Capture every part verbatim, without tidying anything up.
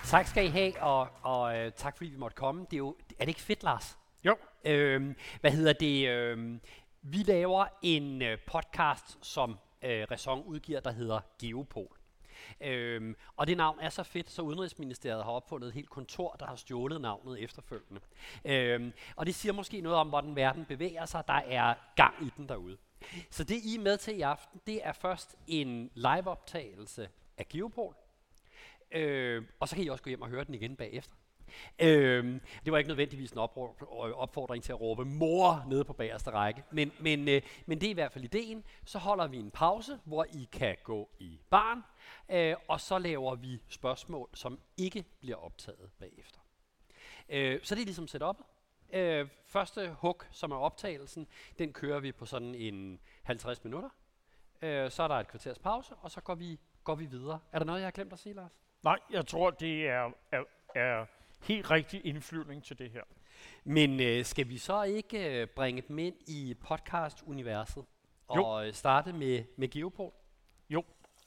Tak skal I have, og, og øh, tak fordi vi måtte komme. Det er jo, er det ikke fedt, Lars? Jo. Øhm, hvad hedder det? Øhm, vi laver en øh, podcast, som øh, Ræson udgiver, der hedder Geopol. Øhm, og det navn er så fedt, så Udenrigsministeriet har opfundet et helt kontor, der har stjålet navnet efterfølgende. Øhm, og det siger måske noget om, hvordan verden bevæger sig. Der er gang i den derude. Så det, I er med til i aften, det er først en liveoptagelse af Geopol. Øh, og så kan I også gå hjem og høre den igen bagefter. Øh, det var ikke nødvendigvis en opfordring til at råbe mor nede på bagerste række, men, men, øh, men det er i hvert fald ideen. Så holder vi en pause, hvor I kan gå i baren, øh, og så laver vi spørgsmål, som ikke bliver optaget bagefter. Øh, så det er ligesom setup'et. Øh, første hug, som er optagelsen, den kører vi på sådan en halvtreds minutter. Øh, så er der et kvarters pause, og så går vi, går vi videre. Er der noget, jeg har glemt at sige, Lars? Nej, jeg tror, det er, er, er helt rigtig indflyvning til det her. Men øh, skal vi så ikke øh, bringe dem ind i podcast-universet og Jo. starte med, med Geopol? Jo.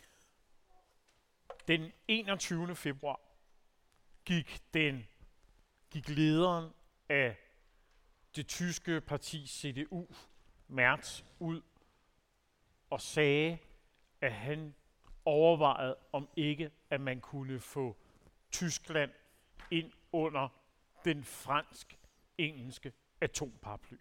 Den enogtyvende februar gik, den, gik lederen af det tyske parti C D U, Merz, ud og sagde, at han overvejede, om ikke, at man kunne få Tyskland ind under den fransk-engelske atomparaply.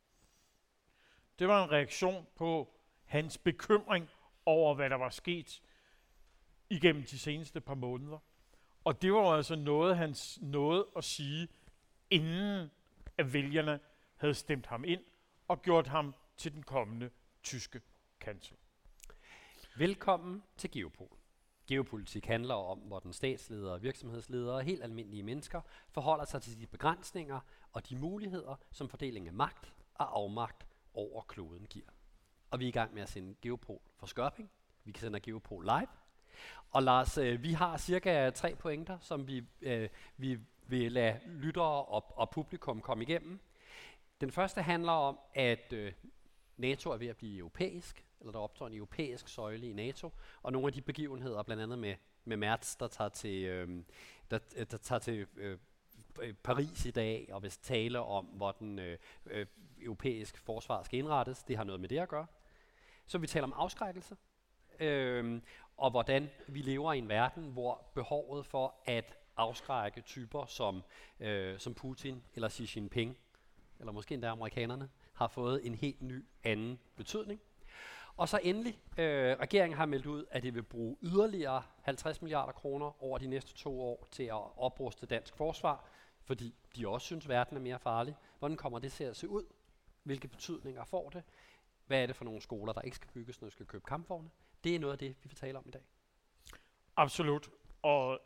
Det var en reaktion på hans bekymring over, hvad der var sket igennem de seneste par måneder. Og det var altså noget, han nåede at sige, inden at vælgerne havde stemt ham ind og gjort ham til den kommende tyske kansler. Velkommen til Geopol. Geopolitik handler om, hvordan statsledere, virksomhedsledere og helt almindelige mennesker forholder sig til de begrænsninger og de muligheder, som fordeling af magt og afmagt over kloden giver. Og vi er i gang med at sende Geopol fra Skørping. Vi kan sende Geopol live. Og Lars, øh, vi har cirka tre pointer, som vi, øh, vi vil lade lyttere og, og publikum komme igennem. Den første handler om, at øh, NATO er ved at blive europæisk, eller der opstår en europæisk søjle i NATO, og nogle af de begivenheder, blandt andet med, med Merz, der tager til, øh, der, der tager til øh, Paris i dag, og vil tale om, hvor den øh, øh, europæiske forsvar skal indrettes. Det har noget med det at gøre. Så vi taler om afskrækkelse, øh, og hvordan vi lever i en verden, hvor behovet for at afskrække typer som, øh, som Putin eller Xi Jinping, eller måske endda amerikanerne, har fået en helt ny anden betydning. Og så endelig, øh, regeringen har meldt ud, at det vil bruge yderligere halvtreds milliarder kroner over de næste to år til at opruste dansk forsvar, fordi de også synes, at verden er mere farlig. Hvordan kommer det til at se ud? Hvilke betydninger får det? Hvad er det for nogle skoler, der ikke skal bygges, når de skal købe kampvogne? Det er noget af det, vi vil tale om i dag. Absolut. Og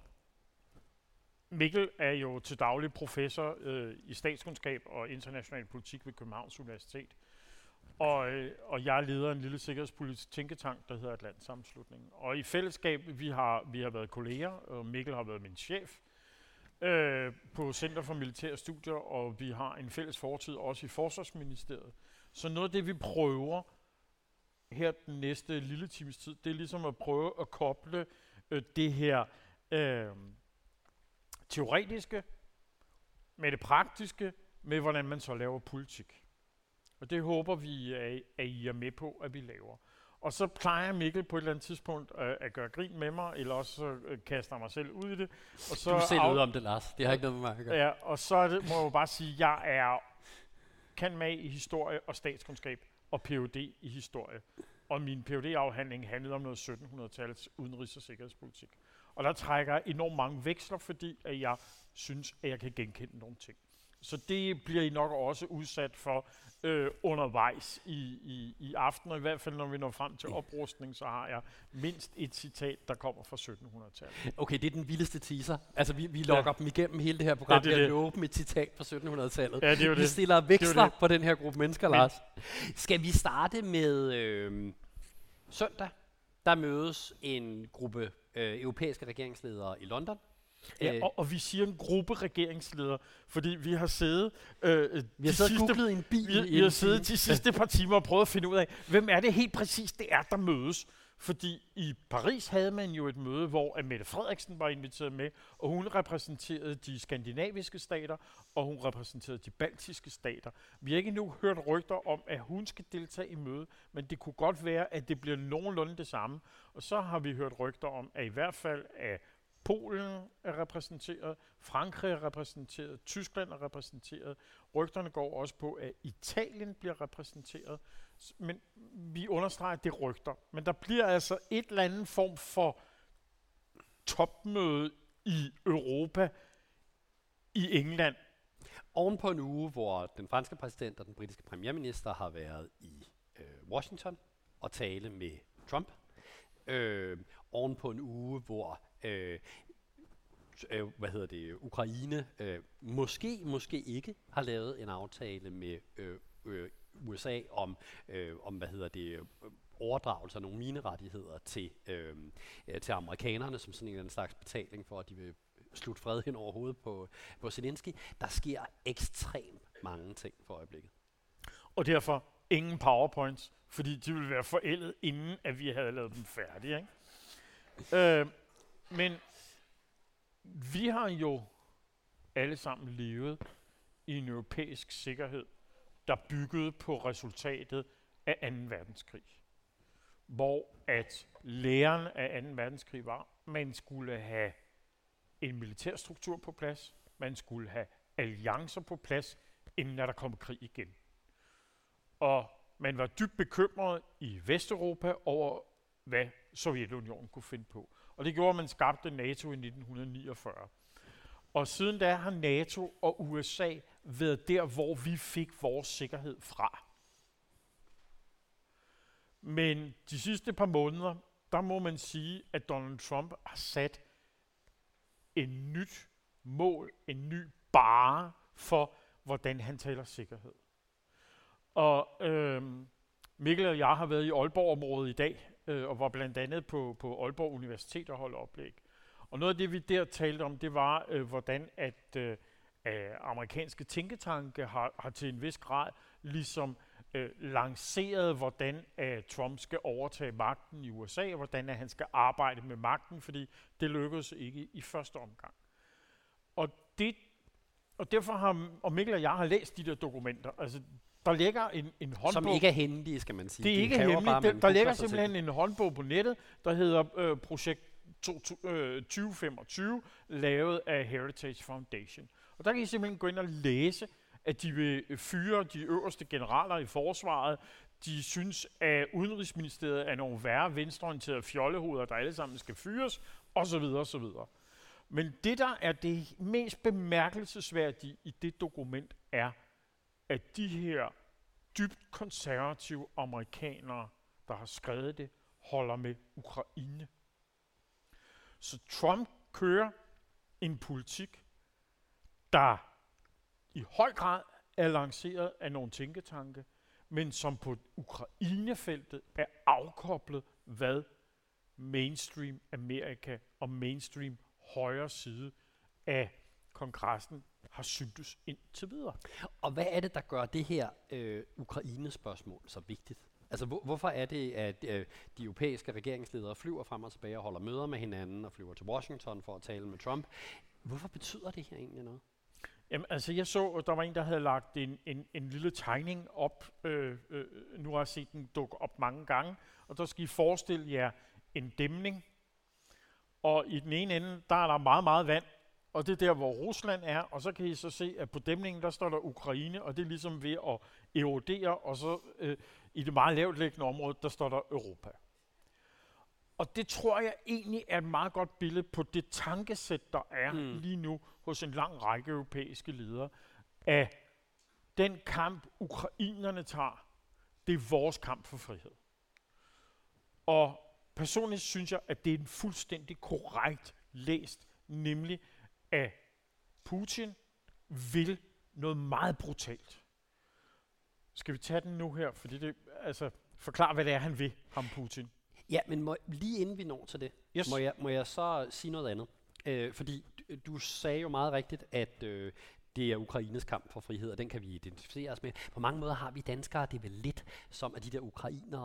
Mikkel er jo til daglig professor øh, i statskundskab og international politik ved Københavns Universitet. Og, øh, og jeg leder en lille sikkerhedspolitisk tænketank, der hedder Atlantsammenslutningen. Og i fællesskab, vi har, vi har været kolleger, og Mikkel har været min chef øh, på Center for Militære Studier, og vi har en fælles fortid også i Forsvarsministeriet. Så noget af det, vi prøver her den næste lille times tid, det er ligesom at prøve at koble øh, det her øh, teoretiske med det praktiske, med hvordan man så laver politik. Og det håber vi, at I er med på, at vi laver. Og så plejer Mikkel på et eller andet tidspunkt øh, at gøre grin med mig, eller også øh, kaster mig selv ud i det. Og så du er selv ude om det, Lars. Det har ikke noget med mig at gøre. Ja, og så er det, må jeg jo bare sige, at jeg er kan med i historie og statskundskab og P H D i historie. Og min P H D-afhandling handlede om noget sytten hundrede-tallets udenrigs- og sikkerhedspolitik. Og der trækker jeg enormt mange veksler, fordi at jeg synes, at jeg kan genkende nogle ting. Så det bliver I nok også udsat for øh, undervejs i, i, i aften, og i hvert fald når vi når frem til oprustning, så har jeg mindst et citat, der kommer fra sytten hundrede-tallet. Okay, det er den vildeste teaser. Altså, vi, vi logger ja. dem igennem hele det her program, ja, det er det. Med et citat fra sytten hundrede-tallet. Ja, det er vi det. stiller veksler det det. på den her gruppe mennesker, Lars. Skal vi starte med øh, søndag? Der mødes en gruppe øh, europæiske regeringsledere i London. Ja, og, og vi siger en gruppe regeringsledere, fordi vi har siddet øh, vi har siddet googlet i en bil. Vi, vi har siddet de sidste par timer og prøvet at finde ud af, hvem er det helt præcis, det er, der mødes. Fordi i Paris havde man jo et møde, hvor at Mette Frederiksen var inviteret med, og hun repræsenterede de skandinaviske stater, og hun repræsenterede de baltiske stater. Vi har ikke nu hørt rygter om, at hun skal deltage i mødet, men det kunne godt være, at det bliver nogenlunde det samme. Og så har vi hørt rygter om, at i hvert fald at Polen er repræsenteret, Frankrig er repræsenteret, Tyskland er repræsenteret. Rygterne går også på, at Italien bliver repræsenteret. Men vi understreger, at det er rygter. Men der bliver altså et eller andet form for topmøde i Europa, i England. Oven på en uge, hvor den franske præsident og den britiske premierminister har været i øh, Washington og tale med Trump. Øh, oven på en uge, hvor øh, øh, hvad hedder det, Ukraine øh, måske, måske ikke har lavet en aftale med øh, øh, U S A om, øh, om hvad hedder det, overdragelse af nogle minerettigheder til, øh, øh, til amerikanerne, som sådan en eller anden slags betaling for, at de vil slutte fred hen over hovedet på, på Zelensky. Der sker ekstremt mange ting for øjeblikket. Og derfor ingen powerpoints, fordi de ville være forældet, inden at vi havde lavet dem færdige. Ikke? øh, men vi har jo alle sammen levet i en europæisk sikkerhed, der byggede på resultatet af anden verdenskrig. Hvor at læren af anden verdenskrig var, at man skulle have en militær struktur på plads, man skulle have alliancer på plads, inden der kom krig igen. Og man var dybt bekymret i Vesteuropa over, hvad Sovjetunionen kunne finde på. Og det gjorde, at man skabte NATO i nitten niogfyrre. Og siden da har NATO og U S A været der, hvor vi fik vores sikkerhed fra. Men de sidste par måneder, der må man sige, at Donald Trump har sat en nyt mål, en ny barre for, hvordan han taler sikkerhed. Og øhm, Mikkel og jeg har været i Aalborg-området i dag, øh, og var blandt andet på, på Aalborg Universitet og holdt oplæg. Og noget af det, vi der talte om, det var, øh, hvordan at øh, amerikanske tænketanke har, har til en vis grad ligesom øh, lanceret, hvordan at Trump skal overtage magten i U S A, og hvordan at han skal arbejde med magten, fordi det lykkedes ikke i første omgang. Og, det, og derfor har, og Mikkel og jeg har læst de der dokumenter, altså der ligger en, en håndbog. Som ikke er hemmelige, skal man sige. Det er De ikke hemmeligt. bare, Der, der ligger simpelthen til. en håndbog på nettet, der hedder øh, Projekt tyve femogtyve, lavet af Heritage Foundation. Og der kan I simpelthen gå ind og læse, at de vil fyre de øverste generaler i forsvaret. De synes, at Udenrigsministeriet er nogle værre venstreorienterede fjollehoveder, der alle sammen skal fyres, osv. osv. Men det, der er det mest bemærkelsesværdige i det dokument, er, at de her dybt konservative amerikanere, der har skrevet det, holder med Ukraine. Så Trump kører en politik, der i høj grad er lanceret af nogle tænketanke, men som på Ukraine-feltet er afkoblet, hvad mainstream Amerika og mainstream højre side af kongressen har syntes indtil videre. Og hvad er det, der gør det her øh, Ukraine-spørgsmål så vigtigt? Altså, hvor, hvorfor er det, at øh, de europæiske regeringsledere flyver frem og tilbage og holder møder med hinanden og flyver til Washington for at tale med Trump? Hvorfor betyder det her egentlig noget? Jamen, altså, jeg så, at der var en, der havde lagt en, en, en lille tegning op. Øh, øh, nu har jeg set den dukke op mange gange. Og der skal I forestille jer en dæmning. Og i den ene ende, der er der meget, meget vand. Og det er der, hvor Rusland er. Og så kan I så se, at på dæmningen, der står der Ukraine. Og det er ligesom ved at erodere. Og så øh, i det meget lavt liggende område, der står der Europa. Og det tror jeg egentlig er et meget godt billede på det tankesæt, der er mm. lige nu hos en lang række europæiske ledere, at den kamp, ukrainerne tager, det er vores kamp for frihed. Og personligt synes jeg, at det er en fuldstændig korrekt læst, nemlig at Putin vil noget meget brutalt. Skal vi tage den nu her? Fordi det, altså, forklar, hvad det er, han vil, ham Putin. Ja, men må, lige inden vi når til det, yes. må, jeg, må jeg så sige noget andet. Øh, fordi du, du sagde jo meget rigtigt, at øh, det er Ukraines kamp for frihed, og den kan vi identificere os med. På mange måder har vi danskere det vel lidt som, at de der ukrainere,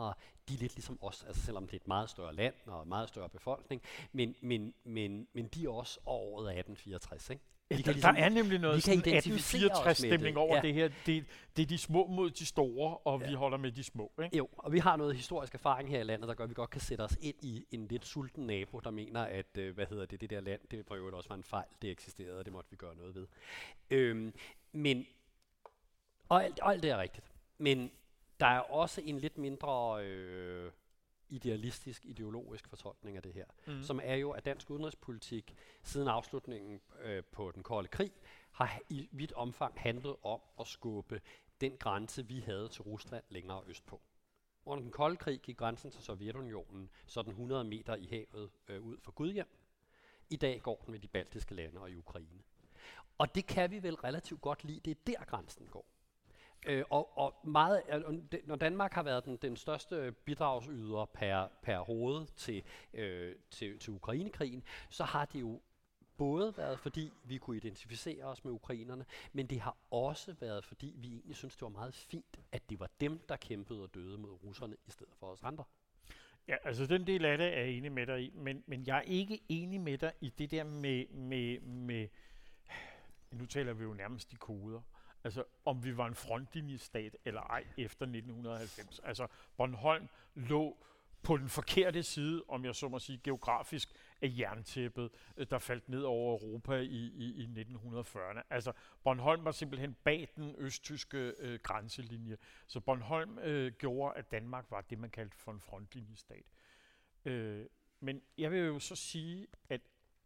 de er lidt ligesom os, altså selvom det er et meget større land og en meget større befolkning, men, men, men, men de er også året atten fireogtres, ikke? Ja, der, ligesom, der er nemlig noget sådan atten fireogtres-stemning over ja. det her. Det, det er de små mod de store, og ja. vi holder med de små, ikke? Jo, og vi har noget historisk erfaring her i landet, der gør, at vi godt kan sætte os ind i en lidt sulten nabo, der mener, at øh, hvad hedder det, det der land, det var jo også var en fejl, det eksisterede, og det måtte vi gøre noget ved. Øhm, men, og alt, og alt det er rigtigt, men der er også en lidt mindre øh, idealistisk, ideologisk fortolkning af det her, mm. som er jo, at dansk udenrigspolitik siden afslutningen øh, på den kolde krig har i vidt omfang handlet om at skubbe den grænse, vi havde til Rusland længere østpå. Under den kolde krig gik grænsen til Sovjetunionen sådan hundrede meter i havet øh, ud for Gudhjem. I dag går den ved de baltiske lande og i Ukraine. Og det kan vi vel relativt godt lide. Det er der grænsen går. Øh, og, og meget, øh, når Danmark har været den, den største bidragsyder per, per hoved til, øh, til, til Ukrainekrigen, så har det jo både været, fordi vi kunne identificere os med ukrainerne, men det har også været, fordi vi egentlig synes, det var meget fint, at det var dem, der kæmpede og døde mod russerne, i stedet for os andre. Ja, altså den del af det er jeg enig med dig i, men, men jeg er ikke enig med dig i det der med, med, med, nu taler vi jo nærmest i koder, altså om vi var en frontlinjestat eller ej efter nitten halvfems. Altså Bornholm lå på den forkerte side, om jeg så må sige, geografisk af jerntæppet, der faldt ned over Europa i, i, i nitten fyrrerne. Altså, Bornholm var simpelthen bag den østtyske øh, grænselinje. Så Bornholm øh, gjorde, at Danmark var det, man kaldte for en frontlinjestat. Øh, men jeg vil jo så sige, at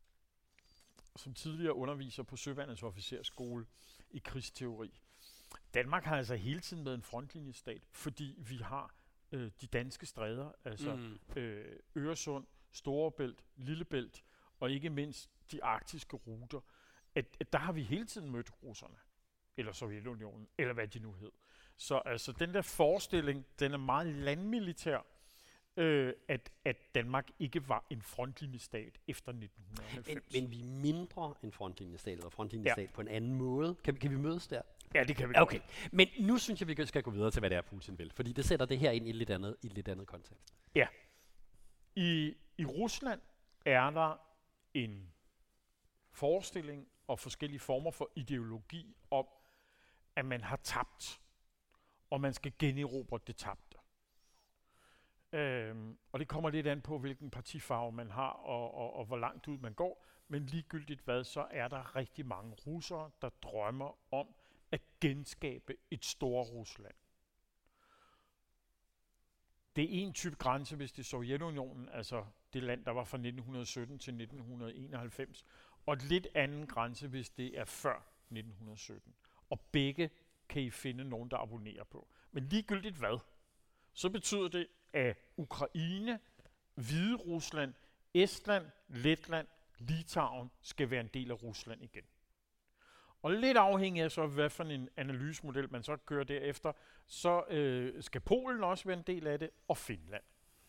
som tidligere underviser på Søværnets Officersskole i krigsteori, Danmark har altså hele tiden været en frontlinjestat, fordi vi har øh, de danske stræder, altså mm. øh, Øresund, Storebælt, Lillebælt, og ikke mindst de arktiske ruter, at, at der har vi hele tiden mødt russerne, eller Sovjetunionen, eller hvad de nu hed. Så altså den der forestilling, den er meget landmilitær, øh, at, at Danmark ikke var en frontlinjestat efter nitten halvfems. Men, men vi er mindre en frontlinjestat, eller frontlinjestat ja. på en anden måde. Kan vi, kan vi mødes der? Ja, det kan vi. Okay, men nu synes jeg, vi skal gå videre til, hvad det er, Putin vil, fordi det sætter det her ind i et lidt andet, i et lidt andet kontekst. Ja. I, I Rusland er der en forestilling og forskellige former for ideologi om, at man har tabt, og man skal generobre det tabte. Øhm, og det kommer lidt an på, hvilken partifarve man har, og, og, og hvor langt ud man går. Men ligegyldigt hvad, så er der rigtig mange russere, der drømmer om at genskabe et stort Rusland. Det er en type grænse, hvis det er Sovjetunionen, altså det land, der var fra nitten sytten til nitten enoghalvfems, og et lidt anden grænse, hvis det er før nitten sytten. Og begge kan I finde nogen, der abonnerer på. Men ligegyldigt hvad, så betyder det, at Ukraine, Hvide Rusland, Estland, Letland, Litauen skal være en del af Rusland igen. Og lidt afhængig af så, hvad for en analysemodel man så kører derefter, så øh, skal Polen også være en del af det, og Finland.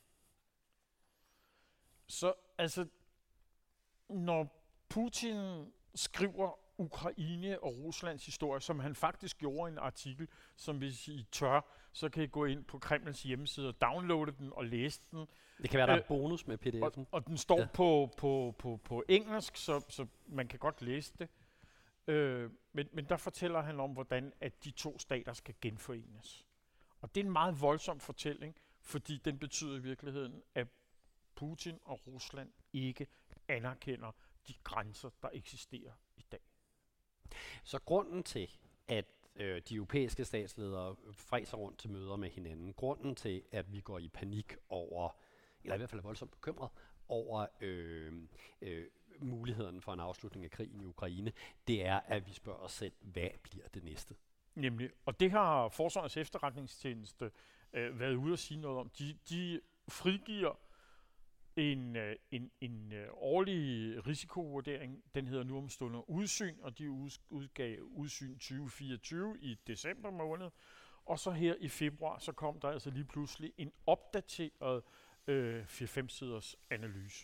Så altså, når Putin skriver Ukraine og Ruslands historie, som han faktisk gjorde i en artikel, som hvis I tør, så kan I gå ind på Kremls hjemmeside og downloade den og læse den. Det kan være, der er øh, bonus med P D F'en. Og, og den står ja. på, på, på, på engelsk, så, så man kan godt læse det. Øh, men, men der fortæller han om, hvordan at de to stater skal genforenes. Og det er en meget voldsom fortælling, fordi den betyder i virkeligheden, at Putin og Rusland ikke anerkender de grænser, der eksisterer i dag. Så grunden til, at øh, de europæiske statsledere fræser rundt til møder med hinanden, grunden til, at vi går i panik over, eller i hvert fald er voldsomt bekymret, over øh, øh, muligheden for en afslutning af krigen i Ukraine, det er, at vi spørger os selv, hvad bliver det næste? Nemlig, og det har Forsvarets Efterretningstjeneste øh, været ude at sige noget om. De, de frigiver en, øh, en, en øh, årlig risikovurdering, den hedder nu omstående udsyn, og de udgav udsyn tyve fireogtyve i december måned, og så her i februar, så kom der altså lige pludselig en opdateret øh, fire fem siders analyse.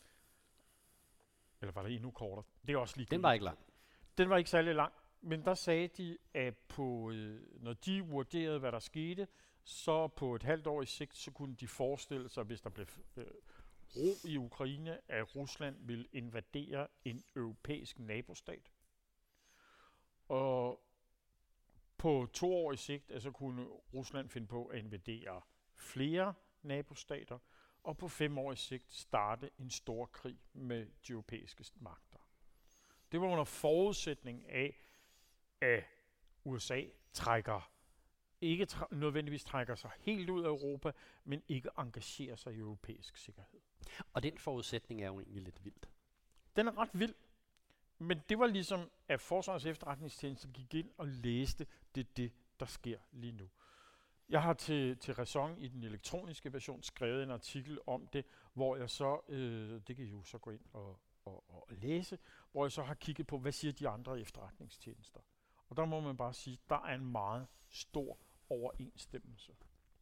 Eller var det endnu kortere? Det er også lige. Den var ikke lang. Den var ikke særlig lang, men der sagde de, at på, øh, når de vurderede, hvad der skete, så på et halvt år i sigt, så kunne de forestille sig, hvis der blev øh, ro i Ukraine, at Rusland ville invadere en europæisk nabostat. Og på to år i sigt, altså kunne Rusland finde på at invadere flere nabostater, og på fem år i sigt starte en stor krig med de europæiske magter. Det var under forudsætning af, at U S A trækker, ikke tr- nødvendigvis trækker sig helt ud af Europa, men ikke engagerer sig i europæisk sikkerhed. Og den forudsætning er jo egentlig lidt vildt. Den er ret vild, men det var ligesom, at Forsvarets Efterretningstjeneste gik ind og læste, det er det, der sker lige nu. Jeg har til, til Ræson i den elektroniske version skrevet en artikel om det, hvor jeg så, øh, det kan I jo så gå ind og, og, og læse, hvor jeg så har kigget på, hvad siger de andre efterretningstjenester. Og der må man bare sige, der er en meget stor overensstemmelse.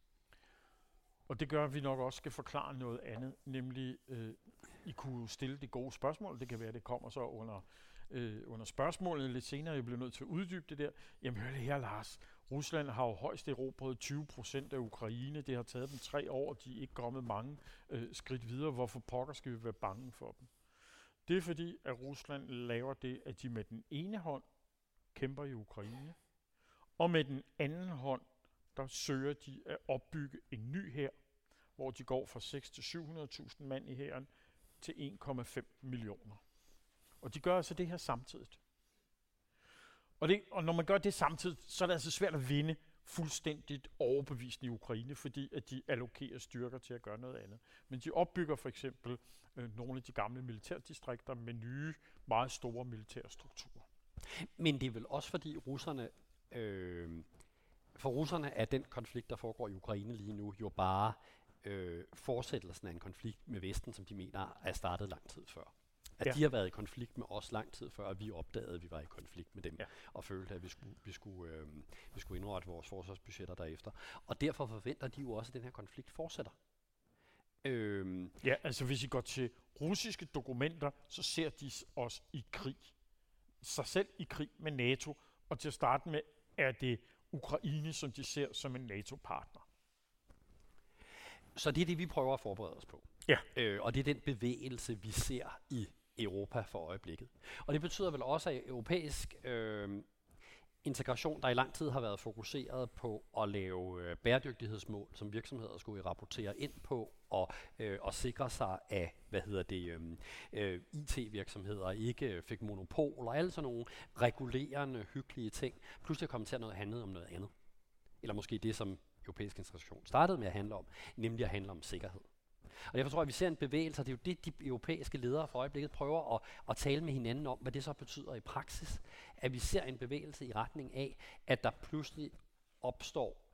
Og det gør, at vi nok også skal forklare noget andet, nemlig, øh, I kunne stille det gode spørgsmål, det kan være, det kommer så under, øh, under spørgsmålet lidt senere, jeg bliver nødt til at uddybe det der. Jamen hør det her, Lars. Rusland har jo højst erobret tyve procent af Ukraine, det har taget dem tre år, og de er ikke kommet mange øh, skridt videre. Hvorfor pokker skal vi være bange for dem? Det er fordi, at Rusland laver det, at de med den ene hånd kæmper i Ukraine, og med den anden hånd, der søger de at opbygge en ny hær, hvor de går fra seks til syv hundrede tusind mand i hæren til en komma fem millioner. Og de gør altså det her samtidigt. Og, det, og når man gør det samtidig, så er det altså svært at vinde fuldstændigt overbevisende i Ukraine, fordi at de allokerer styrker til at gøre noget andet. Men de opbygger for eksempel øh, nogle af de gamle militærdistrikter med nye, meget store militære strukturer. Men det er vel også fordi russerne, øh, for russerne er den konflikt, der foregår i Ukraine lige nu, jo bare øh, fortsættelsen af en konflikt med Vesten, som de mener er startet lang tid før. At ja. de har været i konflikt med os lang tid før, og vi opdagede, at vi var i konflikt med dem, ja. og følte, at vi skulle, vi, skulle, øh, vi skulle indrette vores forsvarsbudgetter derefter. Og derfor forventer de jo også, at den her konflikt fortsætter. Øhm. Ja, altså hvis I går til russiske dokumenter, så ser de os i krig. Sig selv i krig med NATO, og til at starte med er det Ukraine, som de ser som en NATO-partner. Så det er det, vi prøver at forberede os på. Ja. Øh, og det er den bevægelse, vi ser i Europa for øjeblikket. Og det betyder vel også, at europæisk øh, integration, der i lang tid har været fokuseret på at lave øh, bæredygtighedsmål, som virksomheder skulle rapportere ind på, og, øh, og sikre sig af, hvad hedder det, øh, øh, I T-virksomheder ikke fik monopol, og alle sådan nogle regulerende, hyggelige ting, pludselig kommer til at noget handle om noget andet. Eller måske det, som europæisk integration startede med at handle om, nemlig at handle om sikkerhed. Og derfor tror jeg, at vi ser en bevægelse, og det er jo det, de europæiske ledere for øjeblikket prøver at, at tale med hinanden om, hvad det så betyder i praksis. At vi ser en bevægelse i retning af, at der pludselig opstår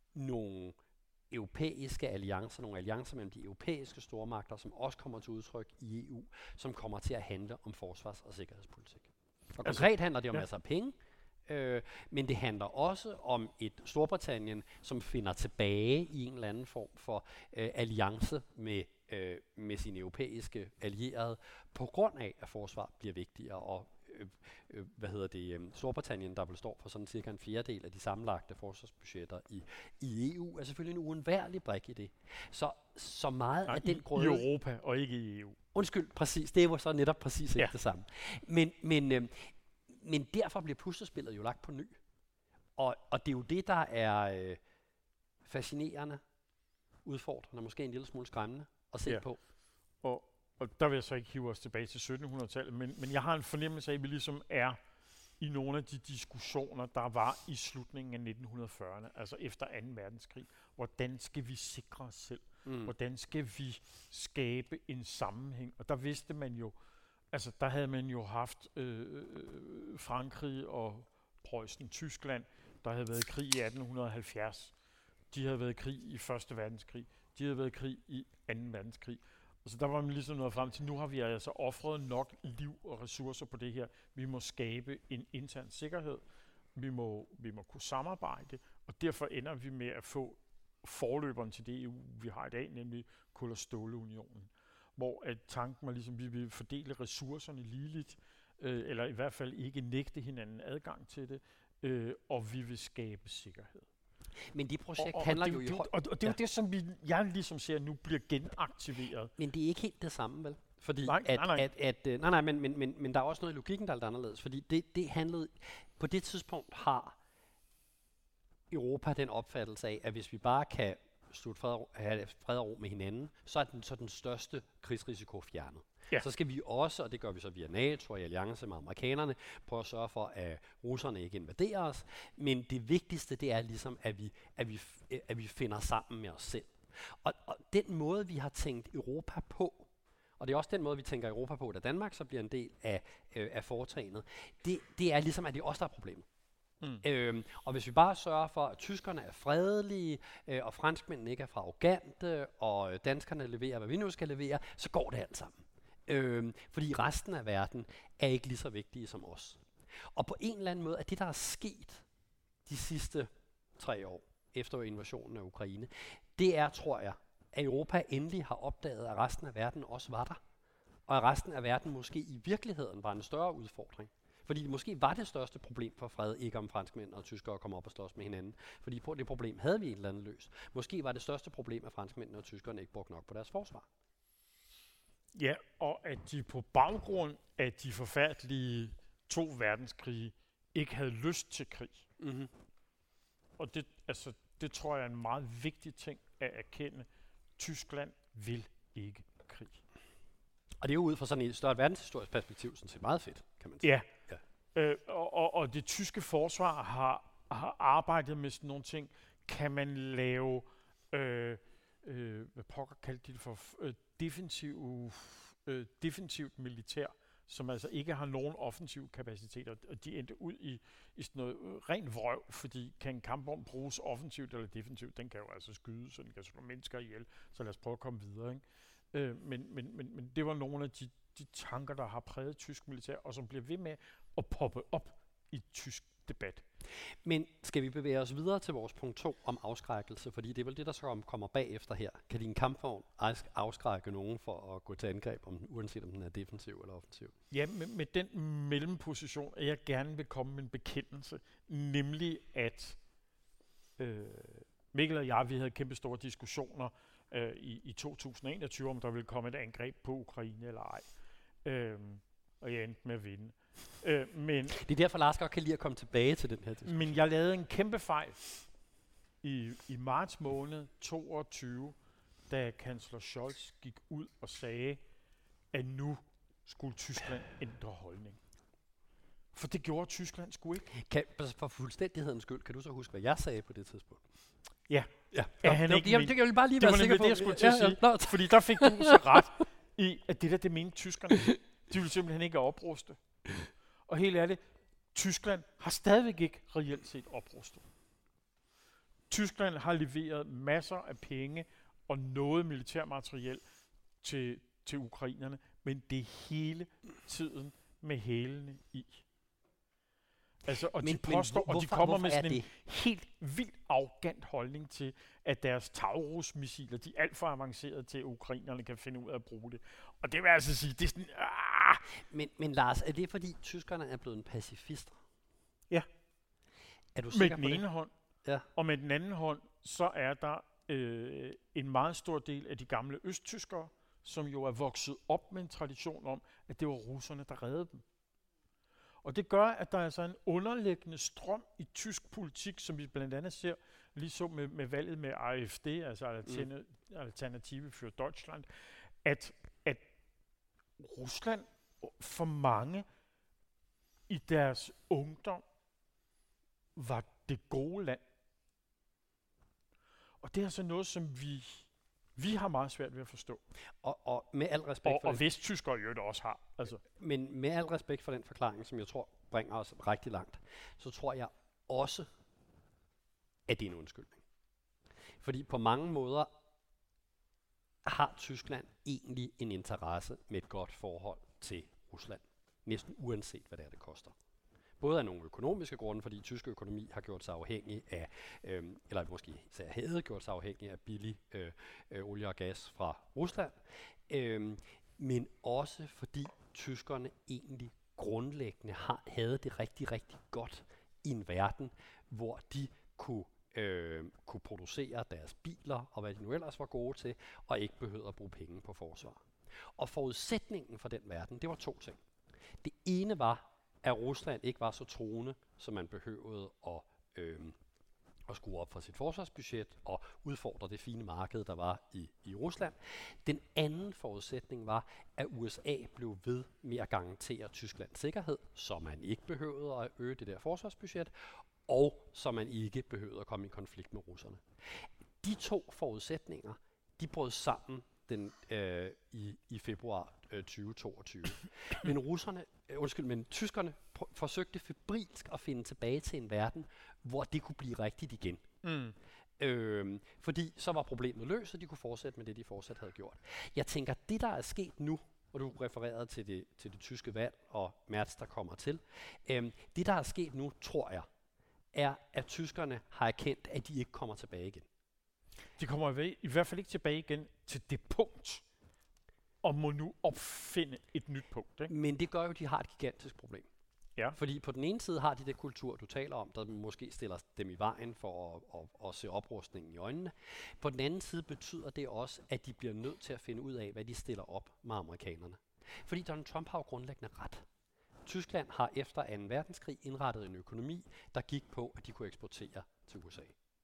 nogle europæiske alliancer, nogle alliancer mellem de europæiske stormagter, som også kommer til udtryk i E U, som kommer til at handle om forsvars- og sikkerhedspolitik. Og altså, konkret handler det om ja. masser af penge, Øh, men det handler også om et Storbritannien, som finder tilbage i en eller anden form for øh, alliance med, øh, med sine europæiske allierede, på grund af, at forsvar bliver vigtigere, og øh, øh, hvad hedder det, øh, Storbritannien, der vil stå for sådan cirka en fjerdedel af de sammenlagte forsvarsbudgetter i, i E U, er selvfølgelig en uundværlig brik i det. Så, så meget Nej, af den i, grøde... i Europa, og ikke i E U. Undskyld, præcis. Det var så netop præcis ikke ja. det samme. Men, men øh, Men derfor bliver puslespillet jo lagt på ny. Og, og det er jo det, der er øh, fascinerende, udfordrende, måske en lille smule skræmmende at se ja. på. Og, og der vil jeg så ikke hive os tilbage til syttenhundredetallet, men, men jeg har en fornemmelse af, at vi ligesom er i nogle af de diskussioner, der var i slutningen af nitten fyrrerne, altså efter anden verdenskrig. Hvordan skal vi sikre os selv? Mm. Hvordan skal vi skabe en sammenhæng? Og der vidste man jo, altså, der havde man jo haft øh, Frankrig og Preussen, Tyskland, der havde været i krig i atten halvfjerds. De havde været i krig i første verdenskrig. De havde været i krig i anden verdenskrig. Og så der var man ligesom nået frem til, nu har vi altså offret nok liv og ressourcer på det her. Vi må skabe en intern sikkerhed. Vi må, vi må kunne samarbejde, og derfor ender vi med at få forløberen til det E U, vi har i dag, nemlig Kul- og Stålunionen. Hvor at tanken var ligesom, at vi vil fordele ressourcerne ligeligt, øh, eller i hvert fald ikke nægte hinanden adgang til det, øh, og vi vil skabe sikkerhed. Men det projekt og, og, handler og jo det, i det, høj... og, og det er jo Ja. det, som vi, jeg ligesom ser nu bliver genaktiveret. Men det er ikke helt det samme, vel? Fordi Nej, at, nej, nej. At, at, øh, nej, nej, men, men, men, men der er også noget i logikken, der er lidt anderledes. Fordi det, det handlede... På det tidspunkt har Europa den opfattelse af, at hvis vi bare kan slutte fred, og- have fred og ro med hinanden, så er den, så er den største krigsrisiko fjernet. Ja. Så skal vi også, og det gør vi så via NATO og i alliance med amerikanerne, prøve at sørge for, at russerne ikke invaderer os. Men det vigtigste, det er ligesom, at vi, at vi, f- øh, at vi finder sammen med os selv. Og, og den måde, vi har tænkt Europa på, og det er også den måde, vi tænker Europa på, da Danmark så bliver en del af, øh, af foretagendet, det, det er ligesom, at det er os, der er problemet. Mm. Øhm, og hvis vi bare sørger for, at tyskerne er fredelige, øh, og franskmændene ikke er for arrogante, og øh, danskerne leverer, hvad vi nu skal levere, så går det alt sammen. Øhm, fordi resten af verden er ikke lige så vigtige som os. Og på en eller anden måde er det, der er sket de sidste tre år, efter invasionen af Ukraine, det er, tror jeg, at Europa endelig har opdaget, at resten af verden også var der. Og at resten af verden måske i virkeligheden var en større udfordring. Fordi måske var det største problem for fred ikke om franskmænd og tyskere kom op og slås med hinanden. Fordi på det problem havde vi et eller andet løst. Måske var det største problem, at franskmændene og tyskerne ikke brugte nok på deres forsvar. Ja, og at de på baggrund af de forfærdelige to verdenskrige ikke havde lyst til krig. Mm-hmm. Og det, altså, det tror jeg er en meget vigtig ting at erkende. Tyskland vil ikke krig. Og det er jo ud fra sådan et større verdenshistorisk perspektiv, sådan set meget fedt, kan man sige. Ja, ja. Øh, og, og, og det tyske forsvar har, har arbejdet med sådan nogle ting. Kan man lave, øh, øh, hvad pokker kaldte de det for, øh, defensiv, øh, defensivt militær, som altså ikke har nogen offensiv kapacitet, og de endte ud i, i sådan noget øh, ren vrøv, fordi kan en kampvogn bruges offensivt eller defensivt, den kan jo altså skyde, så den kan slå mennesker ihjel, så lad os prøve at komme videre, ikke? Øh, men, men, men, men det var nogle af de, de tanker, der har præget tysk militær, og som bliver ved med at poppe op i tysk debat. Men skal vi bevæge os videre til vores punkt to om afskrækkelse? Fordi det er vel det, der så kommer bagefter her. Kan din kampvogn afskrække nogen for at gå til angreb, om, uanset om den er defensiv eller offensiv? Ja, med, med den mellemposition, at jeg gerne vil komme med en bekendelse, nemlig at øh, Mikkel og jeg, vi havde kæmpe store diskussioner øh, i, i to tusind og enogtyve, om der ville komme et angreb på Ukraine eller ej. Øh, og jeg endte med at vinde. Øh, men, Det er derfor, Lars godt kan lide at komme tilbage til den her diskussion. men jeg lavede en kæmpe fejl i, i marts måned toogtyve, da kansler Scholz gik ud og sagde, at nu skulle Tyskland ændre holdning. For det gjorde Tyskland sgu ikke. Kan, for fuldstændighedens skyld, kan du så huske, hvad jeg sagde på det tidspunkt? Ja. Ja, Er han det, ikke det, min- det, det, jeg vil bare lige Det være var sikker nemlig på. det, jeg skulle til at sige. Nå, Fordi der fik du så ret i, at det der, det mente tyskerne. De ville simpelthen ikke opruste. Og helt ærligt, Tyskland har stadigvæk ikke reelt set oprustet. Tyskland har leveret masser af penge og noget militærmateriel til, til ukrainerne, men det er hele tiden med hælene i. Altså, og Men- de men påstår, hvor- og de hvorfor- kommer hvorfor med er sådan en det? helt vildt arrogant holdning til, at deres Taurus-missiler, de er alt for avancerede til, at ukrainerne kan finde ud af at bruge det. Og det vil altså sige, det er sådan, ah! Men, men Lars, er det fordi tyskerne er blevet en pacifister? Ja. Er du Med sikker den på det? ene hånd. Ja. Og med den anden hånd, så er der øh, en meget stor del af de gamle østtyskere, som jo er vokset op med en tradition om, at det var russerne, der reddede dem. Og det gør, at der er altså en underliggende strøm i tysk politik, som vi blandt andet ser, lige så med, med valget med A F D, altså Alterne, mm. Alternative für Deutschland, at, at Rusland for mange i deres ungdom var det gode land. Og det er altså noget, som vi, vi har meget svært ved at forstå. Og, og med al respekt Og, for og det, vesttyskere jo det også har. Altså. men med al respekt for den forklaring, som jeg tror bringer os rigtig langt, så tror jeg også, at det er en undskyldning. Fordi på mange måder har Tyskland egentlig en interesse med et godt forhold til Rusland. Næsten uanset, hvad det er, det koster. Både af nogle økonomiske grunde, fordi tysk økonomi har gjort sig afhængig af, øhm, eller måske især havde gjort sig afhængig af billig øh, øh, olie og gas fra Rusland, øhm, men også fordi tyskerne egentlig grundlæggende har, havde det rigtig, rigtig godt i en verden, hvor de kunne øh, kunne producere deres biler, og hvad de nu ellers var gode til, og ikke behøvede at bruge penge på forsvar. Og forudsætningen for den verden, det var to ting. Det ene var, at Rusland ikke var så truende, som man behøvede at, øh, at skrue op for sit forsvarsbudget og udfordre det fine marked, der var i, i Rusland. Den anden forudsætning var, at U S A blev ved med at garantere Tysklands sikkerhed, så man ikke behøvede at øge det der forsvarsbudget, og så man ikke behøvede at komme i konflikt med russerne. De to forudsætninger, de brød sammen den, øh, i, i februar øh, tyve toogtyve. Men russerne, øh, undskyld, men tyskerne pr- forsøgte febrilsk at finde tilbage til en verden, hvor det kunne blive rigtigt igen. Mm. Øh, fordi så var problemet løst, og de kunne fortsætte med det, de fortsat havde gjort. Jeg tænker, det der er sket nu, og du refererede til det, til det tyske valg og Merz, der kommer til, øh, det der er sket nu, tror jeg, er, at tyskerne har erkendt, at de ikke kommer tilbage igen. De kommer i, i hvert fald ikke tilbage igen til det punkt, og må nu opfinde et nyt punkt. Ikke? Men det gør jo, at de har et gigantisk problem. Ja. Fordi på den ene side har de det kultur, du taler om, der måske stiller dem i vejen for at, at, at se oprustningen i øjnene. På den anden side betyder det også, at de bliver nødt til at finde ud af, hvad de stiller op med amerikanerne. Fordi Donald Trump har jo grundlæggende ret. Tyskland har efter anden verdenskrig indrettet en økonomi, der gik på, at de kunne eksportere til U S A.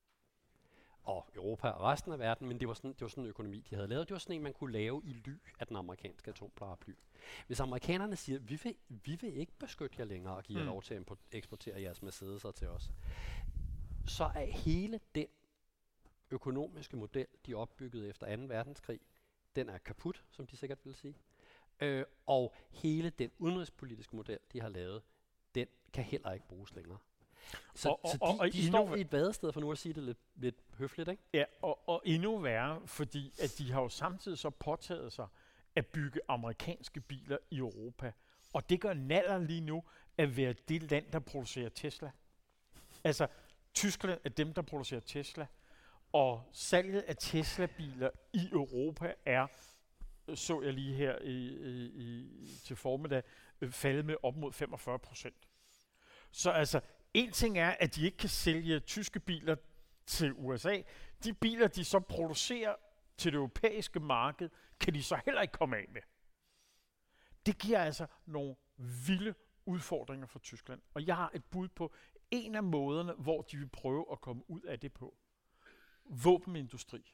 Og Europa og resten af verden, men det var, sådan, det var sådan en økonomi, de havde lavet. Det var sådan en, man kunne lave i ly af den amerikanske atomparaply. Hvis amerikanerne siger, vi vil, vi vil ikke beskytte jer længere og give jer Mm. lov til at eksportere jeres Mercedes'er til os, så er hele den økonomiske model, de opbyggede efter anden verdenskrig, den er kaput, som de sikkert vil sige. Øh, og hele den udenrigspolitiske model, de har lavet, den kan heller ikke bruges længere. Så, Og- og- så de, og- og de endnu står væ- i et vadested, for nu at sige det lidt, lidt høfligt, ikke? Ja, og, og endnu værre, fordi at de har jo samtidig så påtaget sig at bygge amerikanske biler i Europa. Og det gør Naller lige nu at være det land, der producerer Tesla. Altså, Tyskland er dem, der producerer Tesla. Og salget af Tesla-biler i Europa er, så jeg lige her i, i, i, til formiddag, øh, faldet med op mod femogfyrre procent. Så altså, en ting er, at de ikke kan sælge tyske biler til U S A. De biler, de så producerer til det europæiske marked, kan de så heller ikke komme af med. Det giver altså nogle vilde udfordringer for Tyskland. Og jeg har et bud på en af måderne, hvor de vil prøve at komme ud af det på. Våbenindustri.